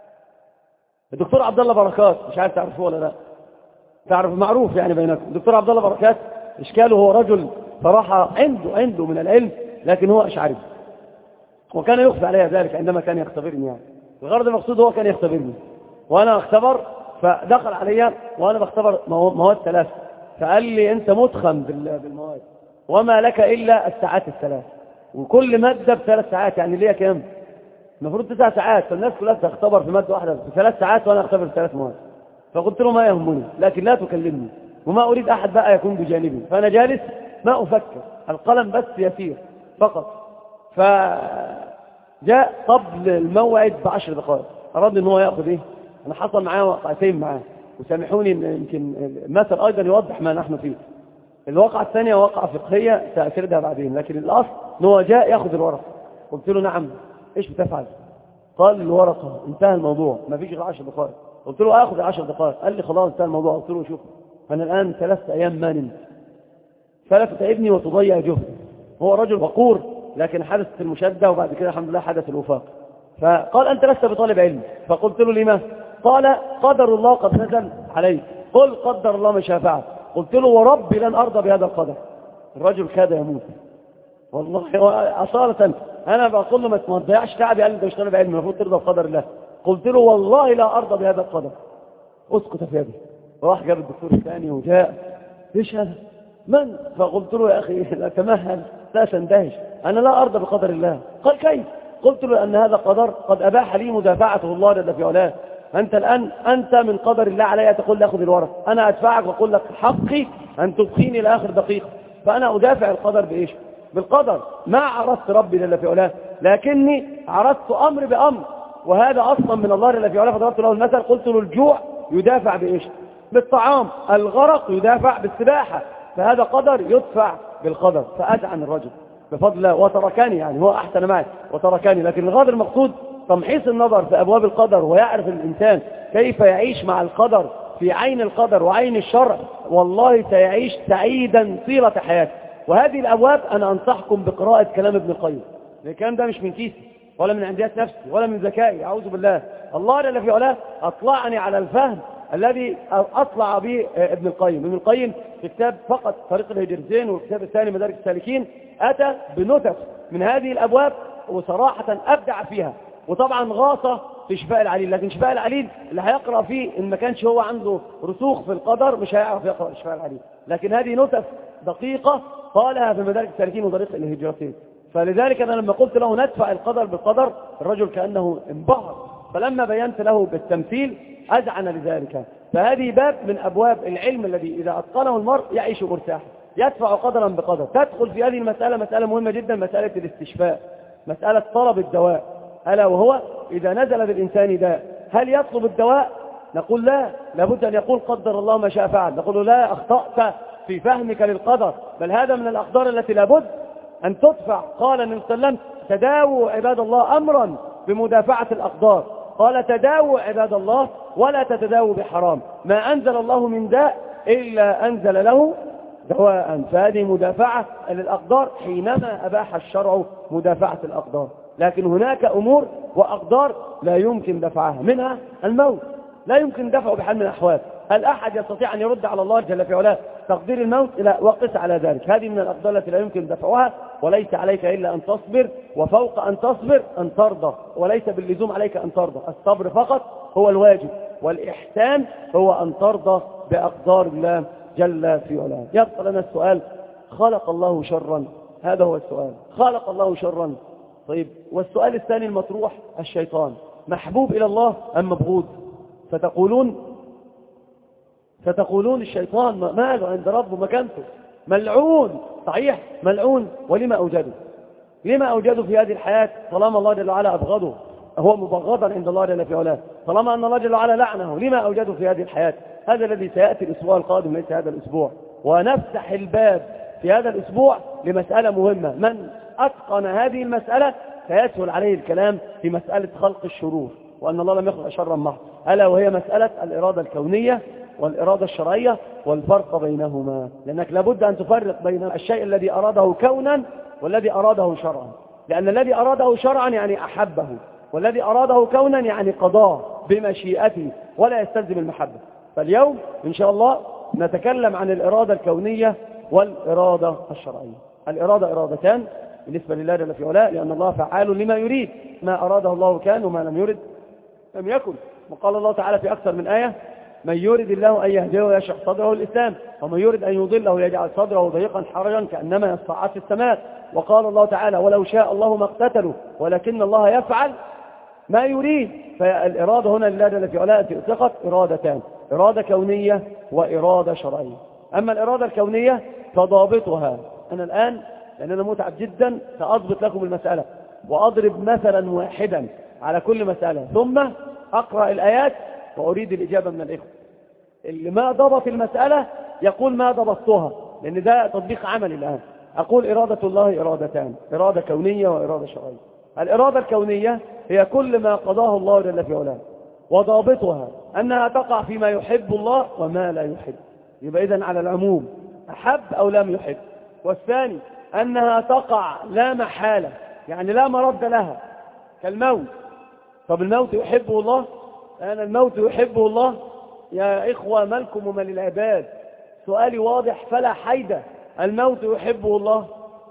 الدكتور عبد الله بركات، مش عارف تعرفوه ولا لا؟ تعرف، معروف يعني بينكم. الدكتور عبد الله بركات إشكاله هو رجل صراحة عنده عنده من العلم، لكن هو أشعري، وكان يخفى عليه ذلك عندما كان يختبرني. يعني الغرض المقصود هو كان يختبرني وأنا أختبر، فدخل علي وأنا بختبر مواد ثلاثة، فقال لي: أنت متخم بالمواد وما لك إلا الساعات الثلاث، وكل مادة بثلاث ساعات، يعني ليا كام؟ المفروض تسع ساعات، فالناس كلها تختبر في مادة واحدة في ثلاث ساعات وأنا أختبر في ثلاث مواد. فقلت له: ما يهمني، لكن لا تكلمني، وما أريد أحد بقى يكون بجانبي. فأنا جالس ما أفكر، القلم بس يسير فقط. فجاء قبل الموعد بعشر دقائق، أراد إن هو يأخذ إيه؟ أنا حصل معاه وقعتين معاه، وسامحوني يمكن المثل أيضا يوضح ما نحن فيه. الواقعة الثانية واقعة فقهية سأسردها بعدين، لكن الأصل إن هو جاء يأخذ الورقة. قلت له: نعم. إيش بتفعل؟ قال: الورقة. انتهى الموضوع، ما فيش غير عشر دقائق. قلت له: آخذ عشر دقائق. قال لي: خلاص انتهى الموضوع. قلت له: شوف، أنا الآن ثلاثة أيام ما نمت، فلا تتعبني وتضيع جهدي. هو رجل وقور، لكن حدثت المشدة وبعد كده الحمد لله حدث الوفاق. فقال: أنت لست بطالب علم. فقلت له: لما؟ قال: قدر الله قد نزل عليك، قل قدر الله ما شاء فعل. قلت له: وربي لن أرضى بهذا القدر. الرجل كاد يموت والله أصالة. أنا بقول له: ما تضيعش تعبي. قال لي: ده مش طالب علم، المفروض ترضى بقدر الله. قلت له: والله لا أرضى بهذا القدر. اسكت في يدي. راح جاب الدكتور الثاني وجاء: ايش هذا؟ من؟ فقلت له: يا أخي لا تمهل، لا تندهش، أنا لا أرضى بقدر الله. قال: كيف؟ قلت له: أن هذا قدر قد أباح لي مدافعته الله جل في علاه. أنت الآن أنت من قدر الله علي تقول لي أخذ الورق، أنا أدفعك وأقول لك حقي أن تبقيني لآخر دقيقة. فأنا أدافع القدر بإيش؟ بالقدر. ما عرضت ربي جل في علاه، لكني عرضت أمر بأمر، وهذا أصلا من الله جل في علاه. فضربت له المثل، قلت له: الجوع يدافع بإيش؟ بالطعام. الغرق يدافع بالسباحة. فهذا قدر يدفع بالقدر. فأدعن الرجل بفضل الله وتركني، يعني هو أحسن معي وتركني. لكن الغرض المقصود تمحيص النظر في أبواب القدر، ويعرف الإنسان كيف يعيش مع القدر في عين القدر وعين الشرع، والله سيعيش سعيدا طيلة حياته. وهذه الأبواب أنا أنصحكم بقراءة كلام ابن القيم. الكلام ده مش من كيسي ولا من عنديات نفسي ولا من ذكائي، أعوذ بالله. الله جل في علاه أطلعني على الفهم الذي أطلع به ابن القيم. ابن القيم في كتاب فقط طريق الهجرتين، والكتاب الثاني مدارج السالكين، أتى بنتف من هذه الأبواب وصراحة أبدع فيها. وطبعا غاصة في شفاء العليل، لكن شفاء العليل اللي هيقرأ فيه إن ما كانش هو عنده رسوخ في القدر مش هيعرف يقرأ شفاء العليل. لكن هذه نتف دقيقة قالها في مدارج السالكين وطريق الهجرتين. فلذلك أنا لما قلت له ندفع القدر بالقدر، الرجل كأنه انبهر. فلما بينت له بالتمثيل أذعن لذلك. فهذه باب من أبواب العلم الذي إذا أتقنه المرء يعيش مرتاحا، يدفع قدرا بقدر. تدخل في هذه المسألة مسألة مهمة جدا، مسألة الاستشفاء، مسألة طلب الدواء، ألا وهو إذا نزل بالإنسان داء هل يطلب الدواء؟ نقول لا، لابد أن يقول قدر الله ما شاء فعل. نقول لا، أخطأت في فهمك للقدر، بل هذا من الأقدار التي لابد أن تدفع. قال النبي صلى الله عليه وسلم تداووا عباد الله أمرا بمدافعة الأقدار، قال تداووا عباد الله ولا تتداووا بحرام، ما أنزل الله من داء إلا أنزل له دواء. فهذه مدافعة للأقدار حينما أباح الشرع مدافعة الأقدار. لكن هناك أمور وأقدار لا يمكن دفعها، منها الموت لا يمكن دفعه بحال من الأحوال. هل أحد يستطيع أن يرد على الله جل في علاه تقدير الموت؟ لا، وقس على ذلك. هذه من الأقدار التي لا يمكن دفعها، وليس عليك إلا أن تصبر، وفوق أن تصبر أن ترضى، وليس باللزوم عليك أن ترضى. الصبر فقط هو الواجب، والإحسان هو أن ترضى بأقدار الله جل في علاه. يبقى لنا السؤال: خلق الله شرا؟ هذا هو السؤال، خلق الله شرا؟ طيب، والسؤال الثاني المطروح: الشيطان محبوب إلى الله أم مبغوض؟ فتقولون فتقولون الشيطان ماله عند ربه مكانته، ملعون. صحيح ملعون، ولما أوجده؟ لما أوجده في هذه الحياة طالما الله جل وعلا أبغضه؟ هو مبغضا عند الله جل في علاه. طالما أن الله جل وعلا لعنه، لما أوجده في هذه الحياة؟ هذا الذي سيأتي الأسبوع القادم، ليس هذا الأسبوع. ونفتح الباب في هذا الأسبوع لمسألة مهمة. من أتقن هذه المسألة سيسهل عليه الكلام في مسألة خلق الشرور، وأن الله لم يخلق شرا محض، ألا وهي مسألة الإرادة الكونية والإرادة الشرعية والفرق بينهما. لأنك لابد أن تفرق بين الشيء الذي أراده كونا والذي أراده شرعا، لأن الذي أراده شرعا يعني أحبه، والذي أراده كونا يعني قضاه بمشيئته ولا يستلزم المحبة. فاليوم إن شاء الله نتكلم عن الإرادة الكونية والإرادة الشرعية. الإرادة إرادتان بالنسبة لله جل في علاه، لأن الله فعال لما يريد، ما أراده الله كان وما لم يرد لم يكن. وقال الله تعالى في أكثر من آية: من يرد الله أن يهديه ويشرح صدره الإسلام، ومن يرد أن يضله يجعل صدره ضيقا حرجا كأنما يصعد في السماء. وقال الله تعالى: ولو شاء الله ما اقتتلوا ولكن الله يفعل ما يريد. فالإرادة هنا لله جل في علاه أطلقت إرادتان: إرادة كونية وإرادة شرعية. أما الإرادة الكونية فضابطها، أنا الآن لأن أنا متعب جدا سأضبط لكم المسألة وأضرب مثلا واحدا على كل مسألة، ثم أقرأ الآيات وأريد الإجابة من الإخوة. اللي ما ضبط المسألة يقول ما ضبطتها، لأن ده تطبيق عملي الآن. أقول إرادة الله إرادتان: إرادة كونية وإرادة شرعية. الإرادة الكونية هي كل ما قضاه الله جل في علاه، وضابطها أنها تقع فيما يحب الله وما لا يحب. يبقى إذن على العموم، أحب أو لم يحب. والثاني أنها تقع لا محالة، يعني لا مرد لها، كالموت. طب الموت يحبه الله؟ أنا الموت يحبه الله؟ يا إخوة ملكم ومن العباد، سؤالي واضح فلا حيدة. الموت يحبه الله؟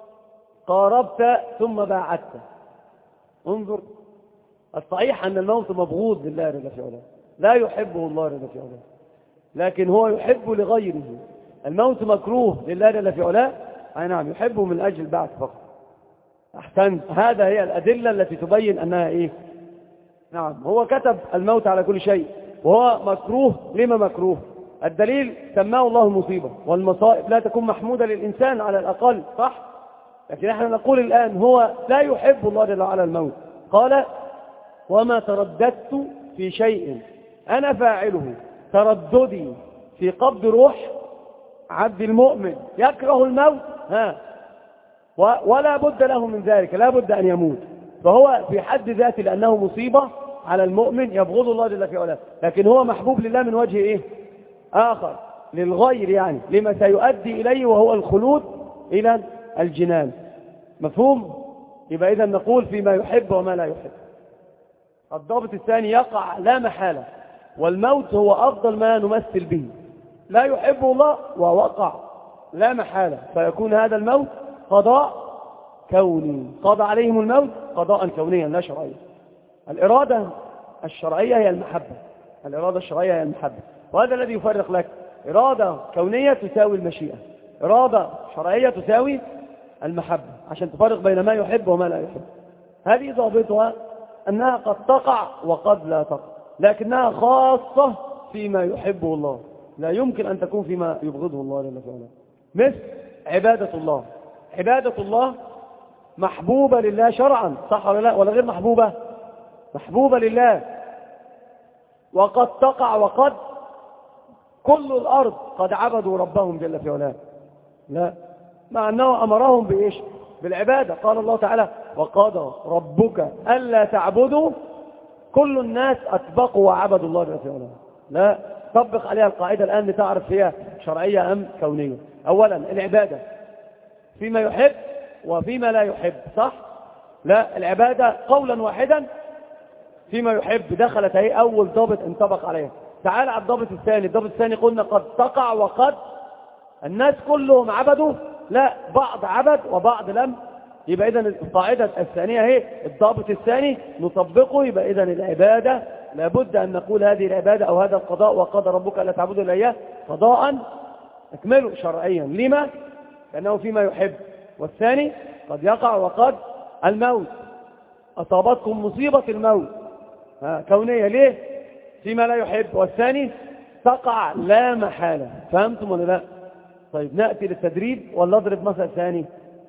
قاربت ثم باعدت. انظر، الصحيح أن الموت مبغوض لله جل في علاه، لا يحبه الله جل في علاه، لكن هو يحب لغيره. الموت مكروه لله جل في علاه، أي نعم، يحبه من أجل البعث فقط. أحسنت، هذا هي الأدلة التي تبين أنها إيه؟ نعم، هو كتب الموت على كل شيء، وهو مكروه. لما مكروه؟ الدليل سماه الله مصيبة، والمصائب لا تكون محمودة للإنسان على الأقل، صح؟ لكن احنا نقول الآن هو لا يحب الله جل وعلا الموت. قال: وما ترددت في شيء أنا فاعله ترددي في قبض روح عبد المؤمن يكره الموت، ها ولا بد له من ذلك، لا بد أن يموت. فهو في حد ذاته لأنه مصيبة على المؤمن يبغض الله جل في علاه، لكن هو محبوب لله من وجه إيه آخر، للغير، يعني لما سيؤدي إليه وهو الخلود إلى الجنان. مفهوم؟ يبقى إذا نقول فيما يحب وما لا يحب. الضابط الثاني يقع لا محالة، والموت هو أفضل ما نمثل به. لا يحبه الله ووقع لا محالة، فيكون هذا الموت قضاء كوني، قضى عليهم الموت قضاء كونيا لا شرعيا. الإرادة الشرعية هي المحبة، الإرادة الشرعية هي المحبة، وهذا الذي يفرق لك. إرادة كونية تساوي المشيئة، إرادة شرعية تساوي المحبة، عشان تفرق بين ما يحب وما لا يحب. هذه ضابطها أنها قد تقع وقد لا تقع، لكنها خاصة فيما يحبه الله، لا يمكن أن تكون فيما يبغضه الله جل وعلا. مثل عبادة الله، عبادة الله محبوبة لله شرعا، صح ولا لا؟ ولا غير محبوبة؟ محبوبة لله، وقد تقع وقد كل الأرض قد عبدوا ربهم جل في علاه، لا، مع أنه أمرهم بإيش؟ بالعبادة. قال الله تعالى وقضى ربك ألا تعبدوا، كل الناس أطبقوا وعبدوا الله جل وعلا. لا طبق عليها القاعدة الآن لتعرف هي شرعية أم كونية. أولا العبادة فيما يحب وفيما لا يحب، صح؟ لا، العبادة قولا واحدا فيما يحب دخلت هي أول ضابط انطبق عليها. تعال على الضابط الثاني. الضابط الثاني قلنا قد تقع وقد الناس كلهم عبدوا، لا بعض عبد وبعض لم. يبقى إذن القاعدة الثانية هي الضابط الثاني نطبقه. يبقى إذن العبادة لابد أن نقول هذه العبادة أو هذا القضاء وقضى ربك ألا تعبدوا إلا إياه قضاء أكمله شرعيا. لما؟ لأنه فيما يحب. والثاني قد يقع وقد الموت، أصابتكم مصيبة الموت ها كونية، ليه؟ فيما لا يحب. والثاني تقع لا محالة. فهمتم ولا لا؟ طيب نأتي للتدريب ولا نضرب مثل ثاني؟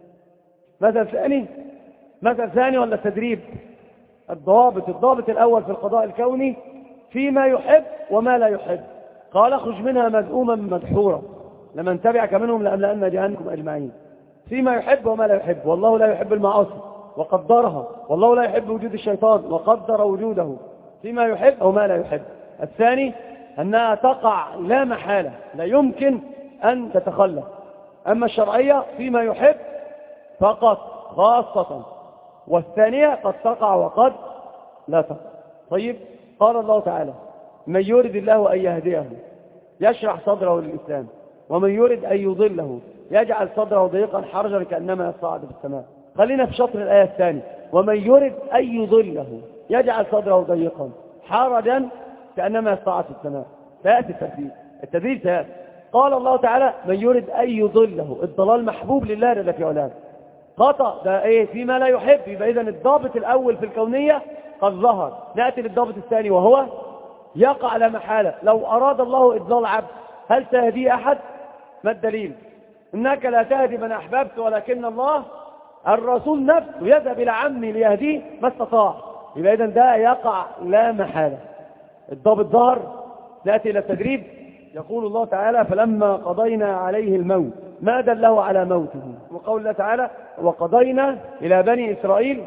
مثل ثاني مثل ثاني ولا التدريب؟ الضوابط. الضابط الأول في القضاء الكوني فيما يحب وما لا يحب. قال اخرج منها مذءوما مدحورا لمن تبعك منهم لأملأن جهنم أجمعين. فيما يحب وما لا يحب. والله لا يحب المعاصي وقدرها، والله لا يحب وجود الشيطان وقدر وجوده. فيما يحب أو ما لا يحب. الثاني أنها تقع لا محالة، لا يمكن أن تتخلف. أما الشرعية فيما يحب فقط خاصة، والثانية قد تقع وقد لا تقع. طيب قال الله تعالى من يريد الله أن يهديه يشرح صدره للإسلام، ومن يريد أن يضله يجعل صدره ضيقا حرجا كأنما يصعد في السماء. خلينا في شطر الآية الثانية. ومن يريد أن يضله يجعل صدره ضيقا حرجا كأنما يصعد في السماء. سيأتي التدريب. التدريب سيأتي. قال الله تعالى من يريد أن يضله، الضلال محبوب لله جل في علاه. خطأ ده ايه؟ فيما لا يحب. يبقى إذن الضابط الأول في الكونية قد ظهر. نأتي للضابط الثاني وهو يقع لا محالة. لو أراد الله إضلال عبد هل تهدي أحد؟ ما الدليل؟ إنك لا تهدي من أحببت ولكن الله. الرسول نفسه يذهب إلى عمي ليهديه ما استطاع. يبقى إذن ده يقع لا محالة. الضابط ظهر. نأتي إلى التدريب. يقول الله تعالى فلما قضينا عليه الموت ما دله على موته. وقول الله تعالى وقضينا إلى بني إسرائيل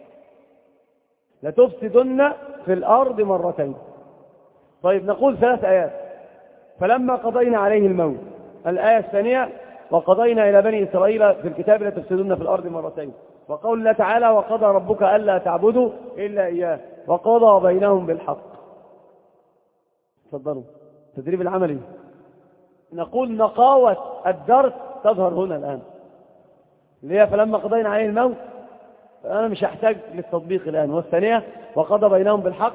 لتفسدن في الأرض مرتين. طيب نقول ثلاث آيات. فلما قضينا عليه الموت، الآية الثانية وقضينا إلى بني إسرائيل في الكتاب لتفسدن في الأرض مرتين. وقول الله تعالى وقضى ربك ألا تعبدوا إلا إياه وقضى بينهم بالحق. تفضلوا التدريب العملي. نقول نقاوة الدرس تظهر هنا الآن، اللي هي فلما قضينا عليه الموت. أنا مش هحتاج للتطبيق الآن. والثانية وقضى بينهم بالحق.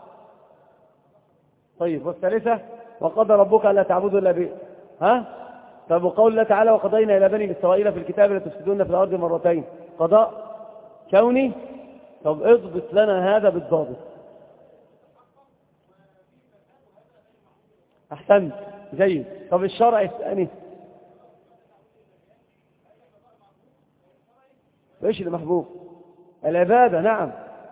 طيب والثالثة وقضى ربك ألا تعبدوا إلا به. ها؟ طب وقول الله تعالى وقضينا إلى بني إسرائيل في الكتاب لتفسدون في الأرض مرتين. قضاء كوني. طب اضبط لنا هذا بالضابط. أحسنت جيد. طب الشرع الثاني ايش اللي محبوب؟ العبادة. نعم.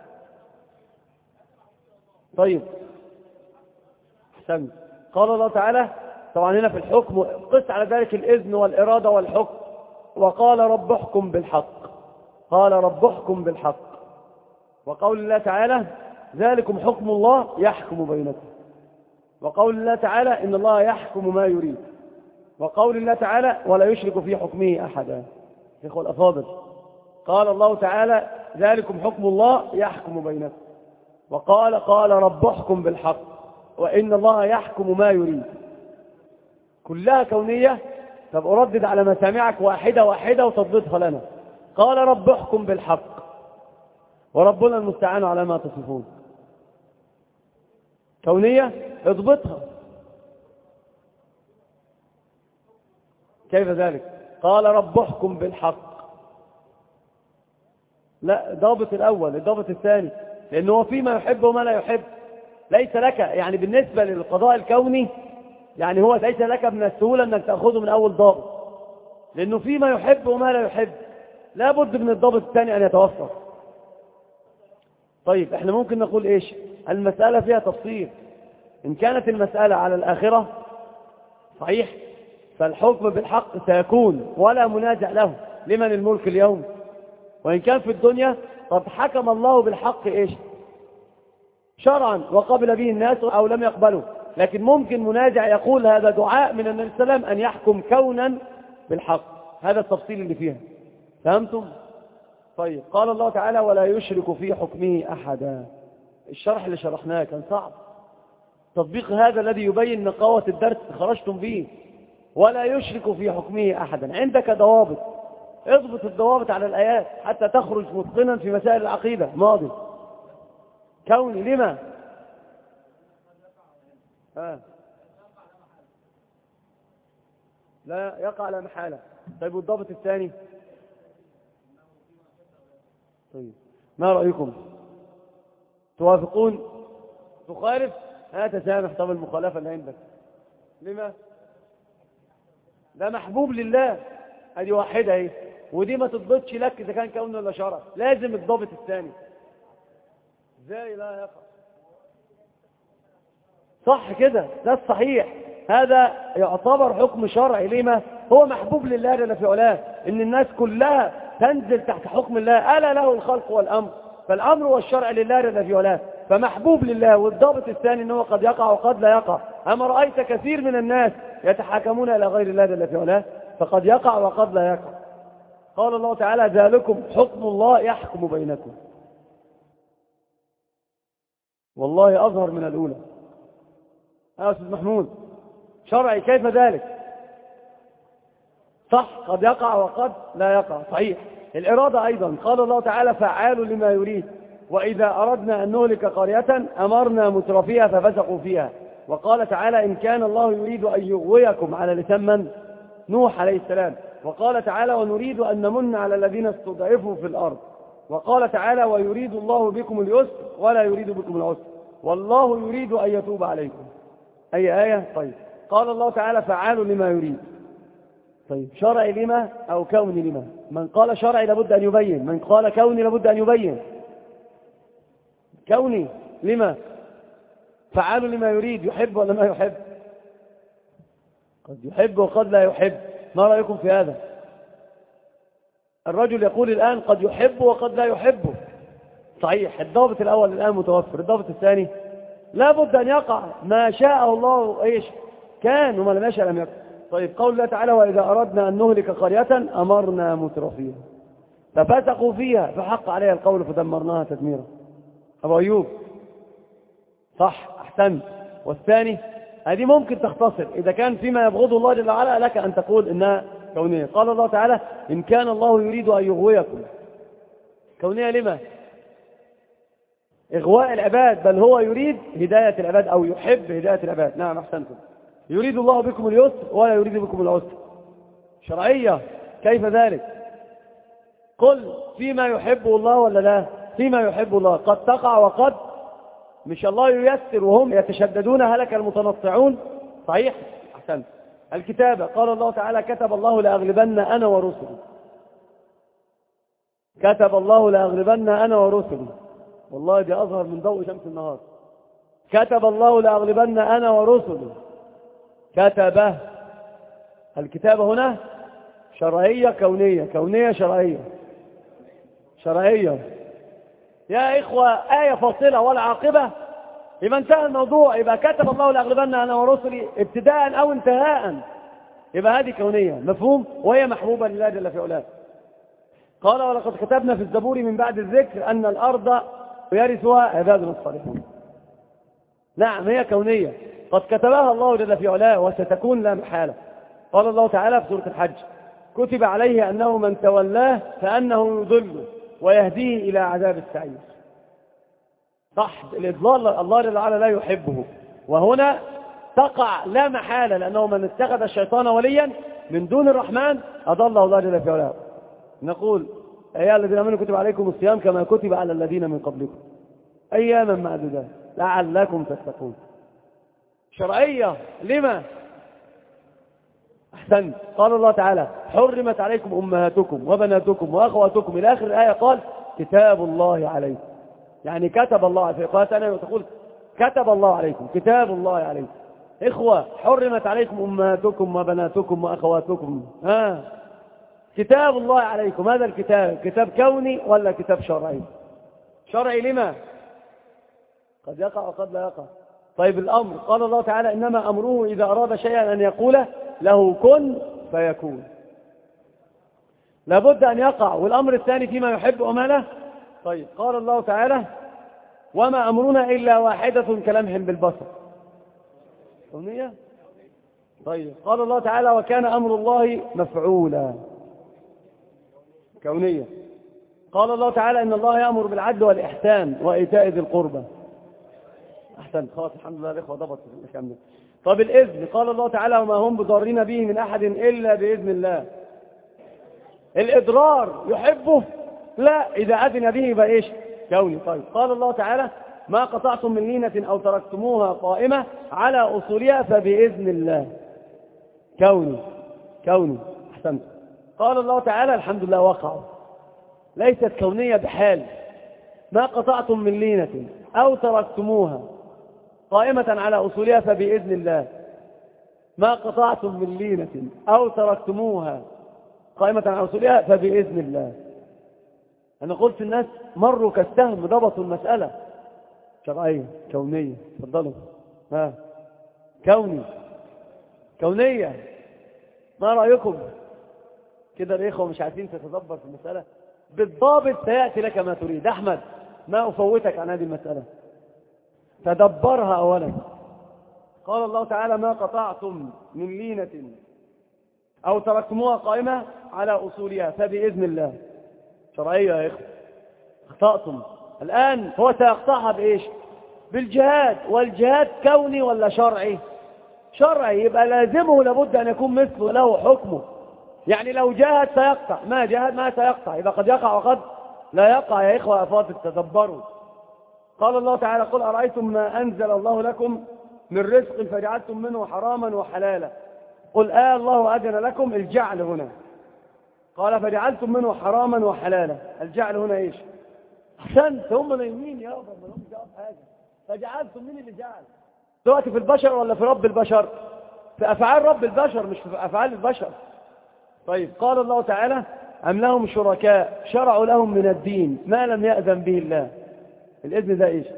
طيب أحسنت. قال الله تعالى طبعا هنا في الحكم قس على ذلك الإذن والإرادة والحكم. وقال رب احكم بالحق. قال رب احكم بالحق. وقول الله تعالى ذلكم حكم الله يحكم بينكم. وقول الله تعالى إن الله يحكم ما يريد. وقول الله تعالى ولا يشرك في حكمه أحدا. إخوة الأفاضل قال الله تعالى ذلكم حكم الله يحكم بينكم. وقال قال رب احكم بالحق وإن الله يحكم ما يريد. كلها كونية. طب أردد على مسامعك واحدة واحدة وتضبطها لنا. قال رب احكم بالحق وربنا المستعان على ما تصفون. كونية اضبطها. كيف ذلك؟ قال رب احكم بالحق. لا ضابط الأول. الضابط الثاني لأنه هو فيما يحب وما لا يحب. ليس لك يعني بالنسبة للقضاء الكوني يعني هو ليس لك من السهولة أنك تأخذه من أول ضابط، لأنه فيما يحب وما لا يحب لا بد من الضابط الثاني أن يتوفر. طيب احنا ممكن نقول ايش؟ المسألة فيها تفصيل. إن كانت المسألة على الآخرة صحيح فالحكم بالحق سيكون ولا منازع له. لمن الملك اليوم؟ وإن كان في الدنيا قد حكم الله بالحق إيش شرعا وقبل به الناس أو لم يقبلوا، لكن ممكن منازع يقول هذا دعاء من النبي صلى الله عليه وسلم أن يحكم كونا بالحق. هذا التفصيل اللي فيها، فهمتم؟ طيب، قال الله تعالى ولا يشرك في حكمه أحدا. الشرح اللي شرحناه كان صعب، تطبيق هذا الذي يبين نقاوة الدرس خرجتم به. ولا يشرك في حكمه أحدا، عندك ضوابط، اضبط الضوابط على الآيات حتى تخرج متقنا في مسائل العقيدة. ماضي كوني لما آه. لا يقع لا محالة. طيب والضابط الثاني؟ طيب ما رأيكم؟ توافقون؟ تخالف؟ ها تسامح. طب المخالفة اللي عندك لما؟ ده محبوب لله، ادي واحدة اهي، ودي ما تضبطش لك اذا كان كون ولا شرع، لازم الضابط الثاني. ازاي لا يقع؟ صح كده، ده الصحيح، هذا يعتبر حكم شرعي. لما؟ هو محبوب لله جل في علاه، ان الناس كلها تنزل تحت حكم الله، ألا له الخلق والأمر، فالأمر والشرع لله جل في علاه، فمحبوب لله. والضابط الثاني أنه قد يقع وقد لا يقع. أما رأيت كثير من الناس يتحاكمون إلى غير الله جل في علاه، فقد يقع وقد لا يقع. قال الله تعالى ذلكم حكم الله يحكم بينكم. والله أظهر من الأولى. يا أستاذ محمود، شرعي كيف ذلك؟ صح، قد يقع وقد لا يقع، صحيح. الإرادة أيضا، قال الله تعالى فعال لما يريد، وإذا أردنا أن نهلك قرية أمرنا مترفيها ففسقوا فيها. وقال تعالى إن كان الله يريد أن يغويكم، على لسان من؟ نوح عليه السلام. وقال تعالى ونريد أن نمن على الذين استضعفوا في الأرض. وقال تعالى ويريد الله بكم اليسر ولا يريد بكم العسر والله يريد أن يتوب عليكم. أي آية؟ طيب، قال الله تعالى فعال لما يريد. طيب، شرعي لما أو كوني لما؟ من قال شرعي لابد أن يبين، من قال كوني لابد أن يبين. كوني لما؟ فعال لما يريد، يحب ولا ما يحب؟ قد يحب وقد لا يحب. ما رأيكم في هذا؟ الرجل يقول الآن قد يحب وقد لا يحبه، صحيح. الضابط الأول الآن متوفر، الضابط الثاني لابد أن يقع ما شاء الله إيش كان وما لم يشاء لم يكن. طيب، قول الله تعالى وإذا أردنا أن نهلك قرية أمرنا مترفيها ففسقوا فيها فحق عليها القول فدمرناها تدميرا. أبو أيوب صح، أحسن. والثاني هذه ممكن تختصر، إذا كان فيما يبغض الله جل وعلا لك أن تقول إنها كونية. قال الله تعالى إن كان الله يريد أن يغويكم، كونية لما؟ إغواء العباد، بل هو يريد هداية العباد أو يحب هداية العباد. نعم أحسنتم. يريد الله بكم اليسر ولا يريد بكم العسر، شرعية. كيف ذلك؟ قل فيما يحبه الله ولا لا؟ فيما يحب الله قد تقع وقد مش الله ييسر وهم يتشددون هلك المتنطعون، صحيح. أحسنت. الكتابة، قال الله تعالى كتب الله لأغلبن أنا ورسلي، كتب الله لأغلبن أنا ورسلي. والله دي أظهر من ضوء شمس النهار. كتب الله لأغلبن أنا ورسلي، كتبه. الكتابة هنا شرعية كونية، كونية شرعية، شرعية يا إخوة. آية فاصلة ولا عاقبة، يبقى انتهى الموضوع. يبقى كتب الله لأغلبن أنا ورسلي ابتداء أو انتهاء، يبقى هذه كونية، مفهوم، وهي محبوبة لله جل في علاه. قال ولقد كتبنا في الزبور من بعد الذكر أن الأرض يرثها عبادنا الصالحون. نعم، هي كونية قد كتبها الله جل في علاه وستكون لا محالة. قال الله تعالى في سورة الحج كتب عليه أنه من تولاه فأنه يضله ويهديه إلى عذاب السعير. صح، الإضلال الله جل وعلا لا يحبه، وهنا تقع لا محالة، لأنه من اتخذ الشيطان وليا من دون الرحمن أضله الله جل في علاه. نقول أيها الذين آمنوا كتب عليكم الصيام كما كتب على الذين من قبلكم أياما معدودات لعلكم تتقون. شرعية لما؟ أحسن. قال الله تعالى حرمت عليكم أمهاتكم وبناتكم وأخواتكم إلى آخر الآية. قال كتاب الله عليكم، يعني كتب الله عليكم. قالت أنا تقول كتب الله عليكم، كتاب الله عليكم. إخوة، حرمت عليكم أمهاتكم وبناتكم وأخواتكم، ها كتاب الله عليكم، هذا الكتاب كتاب كوني ولا كتاب شرعي؟ شرعي لما؟ قد يقع وقد لا يقع. طيب الأمر، قال الله تعالى إنما أمره إذا أراد شيئا أن يقول له كن فيكون، لابد أن يقع. والأمر الثاني فيما يحب وما له. طيب قال الله تعالى وما أمرنا إلا واحدة كلمح بالبصر، كونية. طيب قال الله تعالى وكان أمر الله مفعولا، كونية. قال الله تعالى إن الله يأمر بالعدل والإحسان وإيتاء ذي القربى. أحسن، خلاص الحمد لله الإخوة ضبط الكلام ده. طب الإذن، قال الله تعالى وما هم بضارين به من أحد إلا بإذن الله. الإضرار يحبه؟ لا، إذا أذن به يبقى إيش؟ كوني. طيب قال الله تعالى ما قطعتم من لينة أو تركتموها قائمة على أصولها فبإذن الله، كوني. كوني، أحسنت. قال الله تعالى الحمد لله وقعوا، ليست كونية بحال. ما قطعتم من لينة أو تركتموها قائمة على أصولها فبإذن الله. ما قطعتم من لينة أو تركتموها قائمة على أصولها فبإذن الله. أنا قلت الناس مروا كالسهم، ضبطوا المسألة. شرعية، كونية. تفضلوا. ها، كوني، كونية. ما رأيكم كده الإخوة مش عايزين تتدبر في المسألة بالضابط؟ سيأتي لك ما تريد. أحمد ما أفوتك عن هذه المسألة، تدبرها أولا. قال الله تعالى ما قطعتم من لينة أو تركتموها قائمة على أصولها فبإذن الله. شرعية يا إخوة. اخطأتم. الآن هو سيقطعها بإيش؟ بالجهاد. والجهاد كوني ولا شرعي؟ شرعي. يبقى لازمه لابد أن يكون مثله له حكمه. يعني لو جاهد سيقطع، ما جاهد ما سيقطع. يبقى قد يقع وقد لا يقع. يا إخوة أفاضل تدبروا. قال الله تعالى قل أرأيتم ما أنزل الله لكم من رزق فجعلتم منه حراما وحلالا قل آه الله أذن لكم. الجعل هنا قال فجعلتم منه حراما وحلالا. الجعل هنا إيش؟ أحسنت، هم نايمين يا أبا ما لهم جواب حاجة. فجعلتم من اللي جعل دلوقتي في البشر ولا في رب البشر؟ في أفعال رب البشر مش في أفعال البشر. طيب قال الله تعالى أم لهم شركاء شرعوا لهم من الدين ما لم يأذن به الله. الإذن ده إيش؟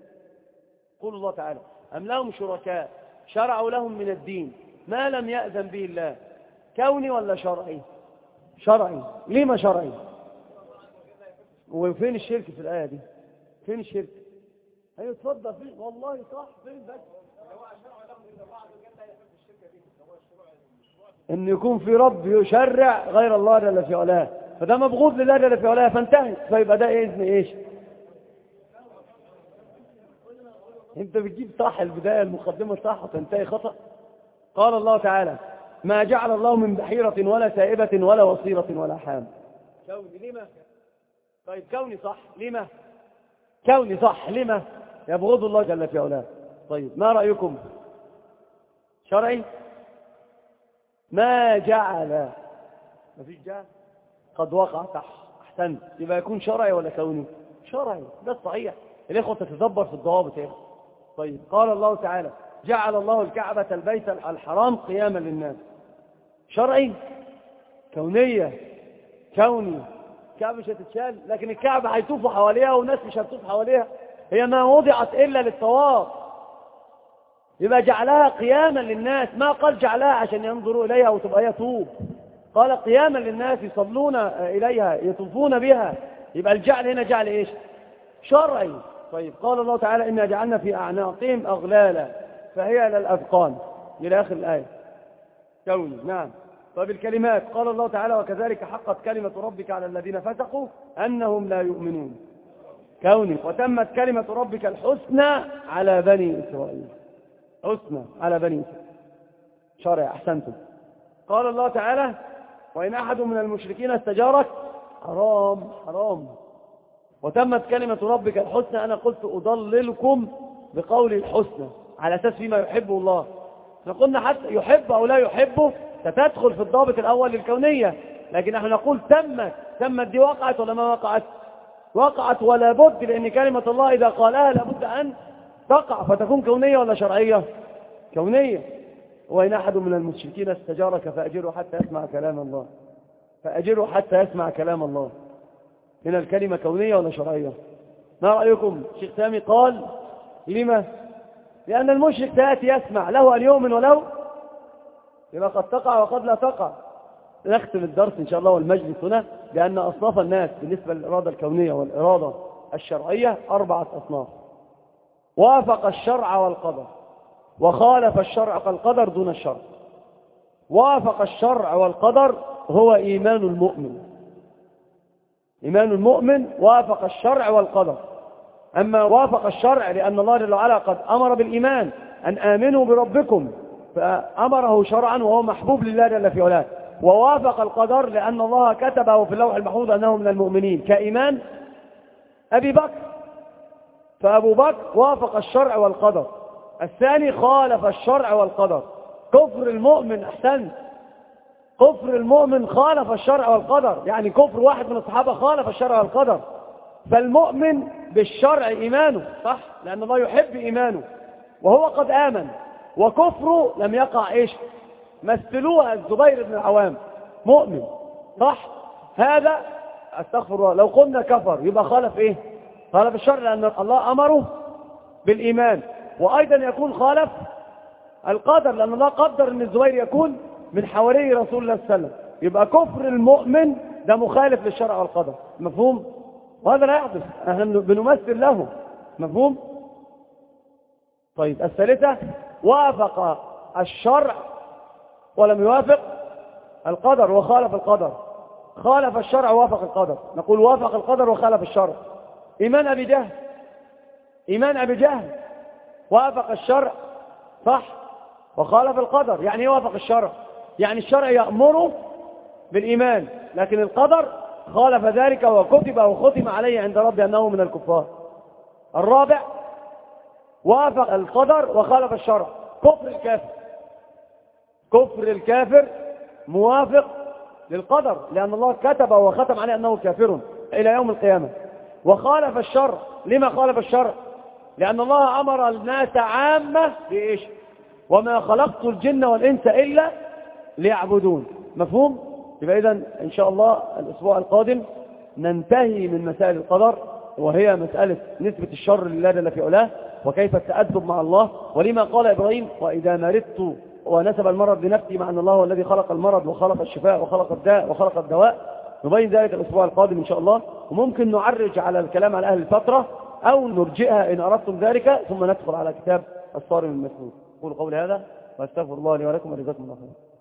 قول الله تعالى أم لهم شركاء شرعوا لهم من الدين ما لم يأذن به الله. كوني ولا شرعي؟ شرعي. ليه ما شرعي؟ وفين الشرك في الآية دي؟ فين الشرك؟ أيوة اتفضل. فين؟ والله صح. فين بس؟ إن يكون في رب يشرع غير الله جل في علاه، فده مبغوض لله جل في علاه فانتهي. فيبقى ده إذن إيش؟ انت بتجيب صح البداية المقدمة صح وتنتهي خطأ. قال الله تعالى ما جعل الله من بحيرة ولا سائبة ولا وصيرة ولا حام. كوني لما؟ طيب كوني صح لما؟ كوني صح لما؟ يبغض الله جل في علاه. طيب ما رأيكم؟ شرعي؟ ما جعل، ما فيش جعل، قد وقع صح. احسنت. يبقى يكون شرعي ولا كوني؟ شرعي. ده الصحيح. الإخوة تتدبر في الضوابط يا إخوة. طيب قال الله تعالى جعل الله الكعبة البيت الحرام قياما للناس. شرعي؟ كونية. كوني. الكعبة مش هتتشال، لكن الكعبة هيطوفوا حواليها والناس مش هتطوف حواليها. هي ما وضعت إلا للطواف. يبقى جعلها قياما للناس. ما قال جعلها عشان ينظروا إليها وتبقى هي طوب. قال قياما للناس يصلون إليها يطوفون بها. يبقى الجعل هنا جعل إيش؟ شرعي. طيب قال الله تعالى إنا جعلنا في أعناقهم أغلالا فهي للأذقان إلى آخر الآية. كوني. نعم. طيب الكلمات قال الله تعالى وكذلك حقت كلمة ربك على الذين فسقوا أنهم لا يؤمنون. كوني. وتمت كلمة ربك الحسنى على بني إسرائيل. حسنى على بني إسرائيل. شرع. أحسنتم. قال الله تعالى وإن أحد من المشركين استجارك حرام حرام. وتمت كلمة ربك الحسنى. أنا قلت أضللكم بقول الحسنى على أساس فيما يحبه الله. نقولنا حتى يحب أو لا يحبه ستدخل في الضابط الأول للكونية، لكن نحن نقول تمت. تمت دي وقعت ولا ما وقعت؟ وقعت ولا بد، لأن كلمة الله إذا قالها لابد أن تقع، فتكون كونية ولا شرعية؟ كونية. وإن أحد من المشركين استجارك فأجره حتى يسمع كلام الله. فأجره حتى يسمع كلام الله. من الكلمة كونية ولا شرعية؟ ما رأيكم؟ الشيخ سامي قال لما؟ لأن المشرك سيأتي يسمع، له أن يؤمن ولو يبقى قد تقع وقد لا تقع. نختم الدرس إن شاء الله والمجلس هنا بأن أصناف الناس بالنسبة للإرادة الكونية والإرادة الشرعية أربعة أصناف: وافق الشرع والقدر، وخالف الشرع والقدر دون الشرع. وافق الشرع والقدر هو إيمان المؤمن، إيمان المؤمن وافق الشرع والقدر. أما وافق الشرع لأن الله جل وعلا قد أمر بالإيمان، أن آمنوا بربكم، فأمره شرعا وهو محبوب لله جل في علاه. ووافق القدر لأن الله كتبه في اللوح المحفوظ أنه من المؤمنين، كإيمان أبي بكر، فأبو بكر وافق الشرع والقدر. الثاني خالف الشرع والقدر، كفر المؤمن. أحسنت، كفر المؤمن خالف الشرع والقدر، يعني كفر واحد من الصحابة خالف الشرع والقدر. فالمؤمن بالشرع إيمانه صح، لأن الله يحب إيمانه وهو قد آمن، وكفره لم يقع إيش؟ مثلوها الزبير بن العوام، مؤمن صح. هذا استغفر الله، لو قلنا كفر يبقى خالف إيه؟ خالف الشرع، لأن الله أمره بالإيمان. وأيضا يكون خالف القدر، لأن الله قدر أن الزبير يكون من حواري رسول الله صلى الله عليه وسلم. يبقى كفر المؤمن ده مخالف للشرع والقدر، مفهوم؟ وهذا لا يحدث، احنا بنمثل له، مفهوم؟ طيب الثالثة وافق الشرع ولم يوافق القدر وخالف القدر. خالف الشرع ووافق القدر، نقول وافق القدر وخالف الشرع. إيمان أبي جهل، إيمان أبي جهل وافق الشرع صح وخالف القدر. يعني ايه وافق الشرع؟ يعني الشرع يأمره بالإيمان، لكن القدر خالف ذلك وكتب وختم عليه عند ربي أنه من الكفار. الرابع وافق القدر وخالف الشرع، كفر الكافر. كفر الكافر موافق للقدر، لأن الله كتب وختم عليه أنه كافر إلى يوم القيامة. وخالف الشرع، لما خالف الشرع؟ لأن الله أمر الناس عامة بإيش؟ وما خلقت الجن والإنس إلا ليعبدون، مفهوم؟ يبقى إذن إن شاء الله الأسبوع القادم ننتهي من مسائل القدر، وهي مسألة نسبة الشر لله جل في علاه، وكيف التأدب مع الله، ولما قال إبراهيم وإذا مرضت، ونسب المرض لنفسي مع أن الله هو الذي خلق المرض وخلق الشفاء وخلق الداء وخلق الدواء. نبين ذلك الأسبوع القادم إن شاء الله، وممكن نعرج على الكلام على أهل الفترة أو نرجئها إن أردتم ذلك، ثم ندخل على كتاب الصارم المسلول. قولوا قولي هذا واستغفر الله لي ولكم وجزاكم الله خيرا.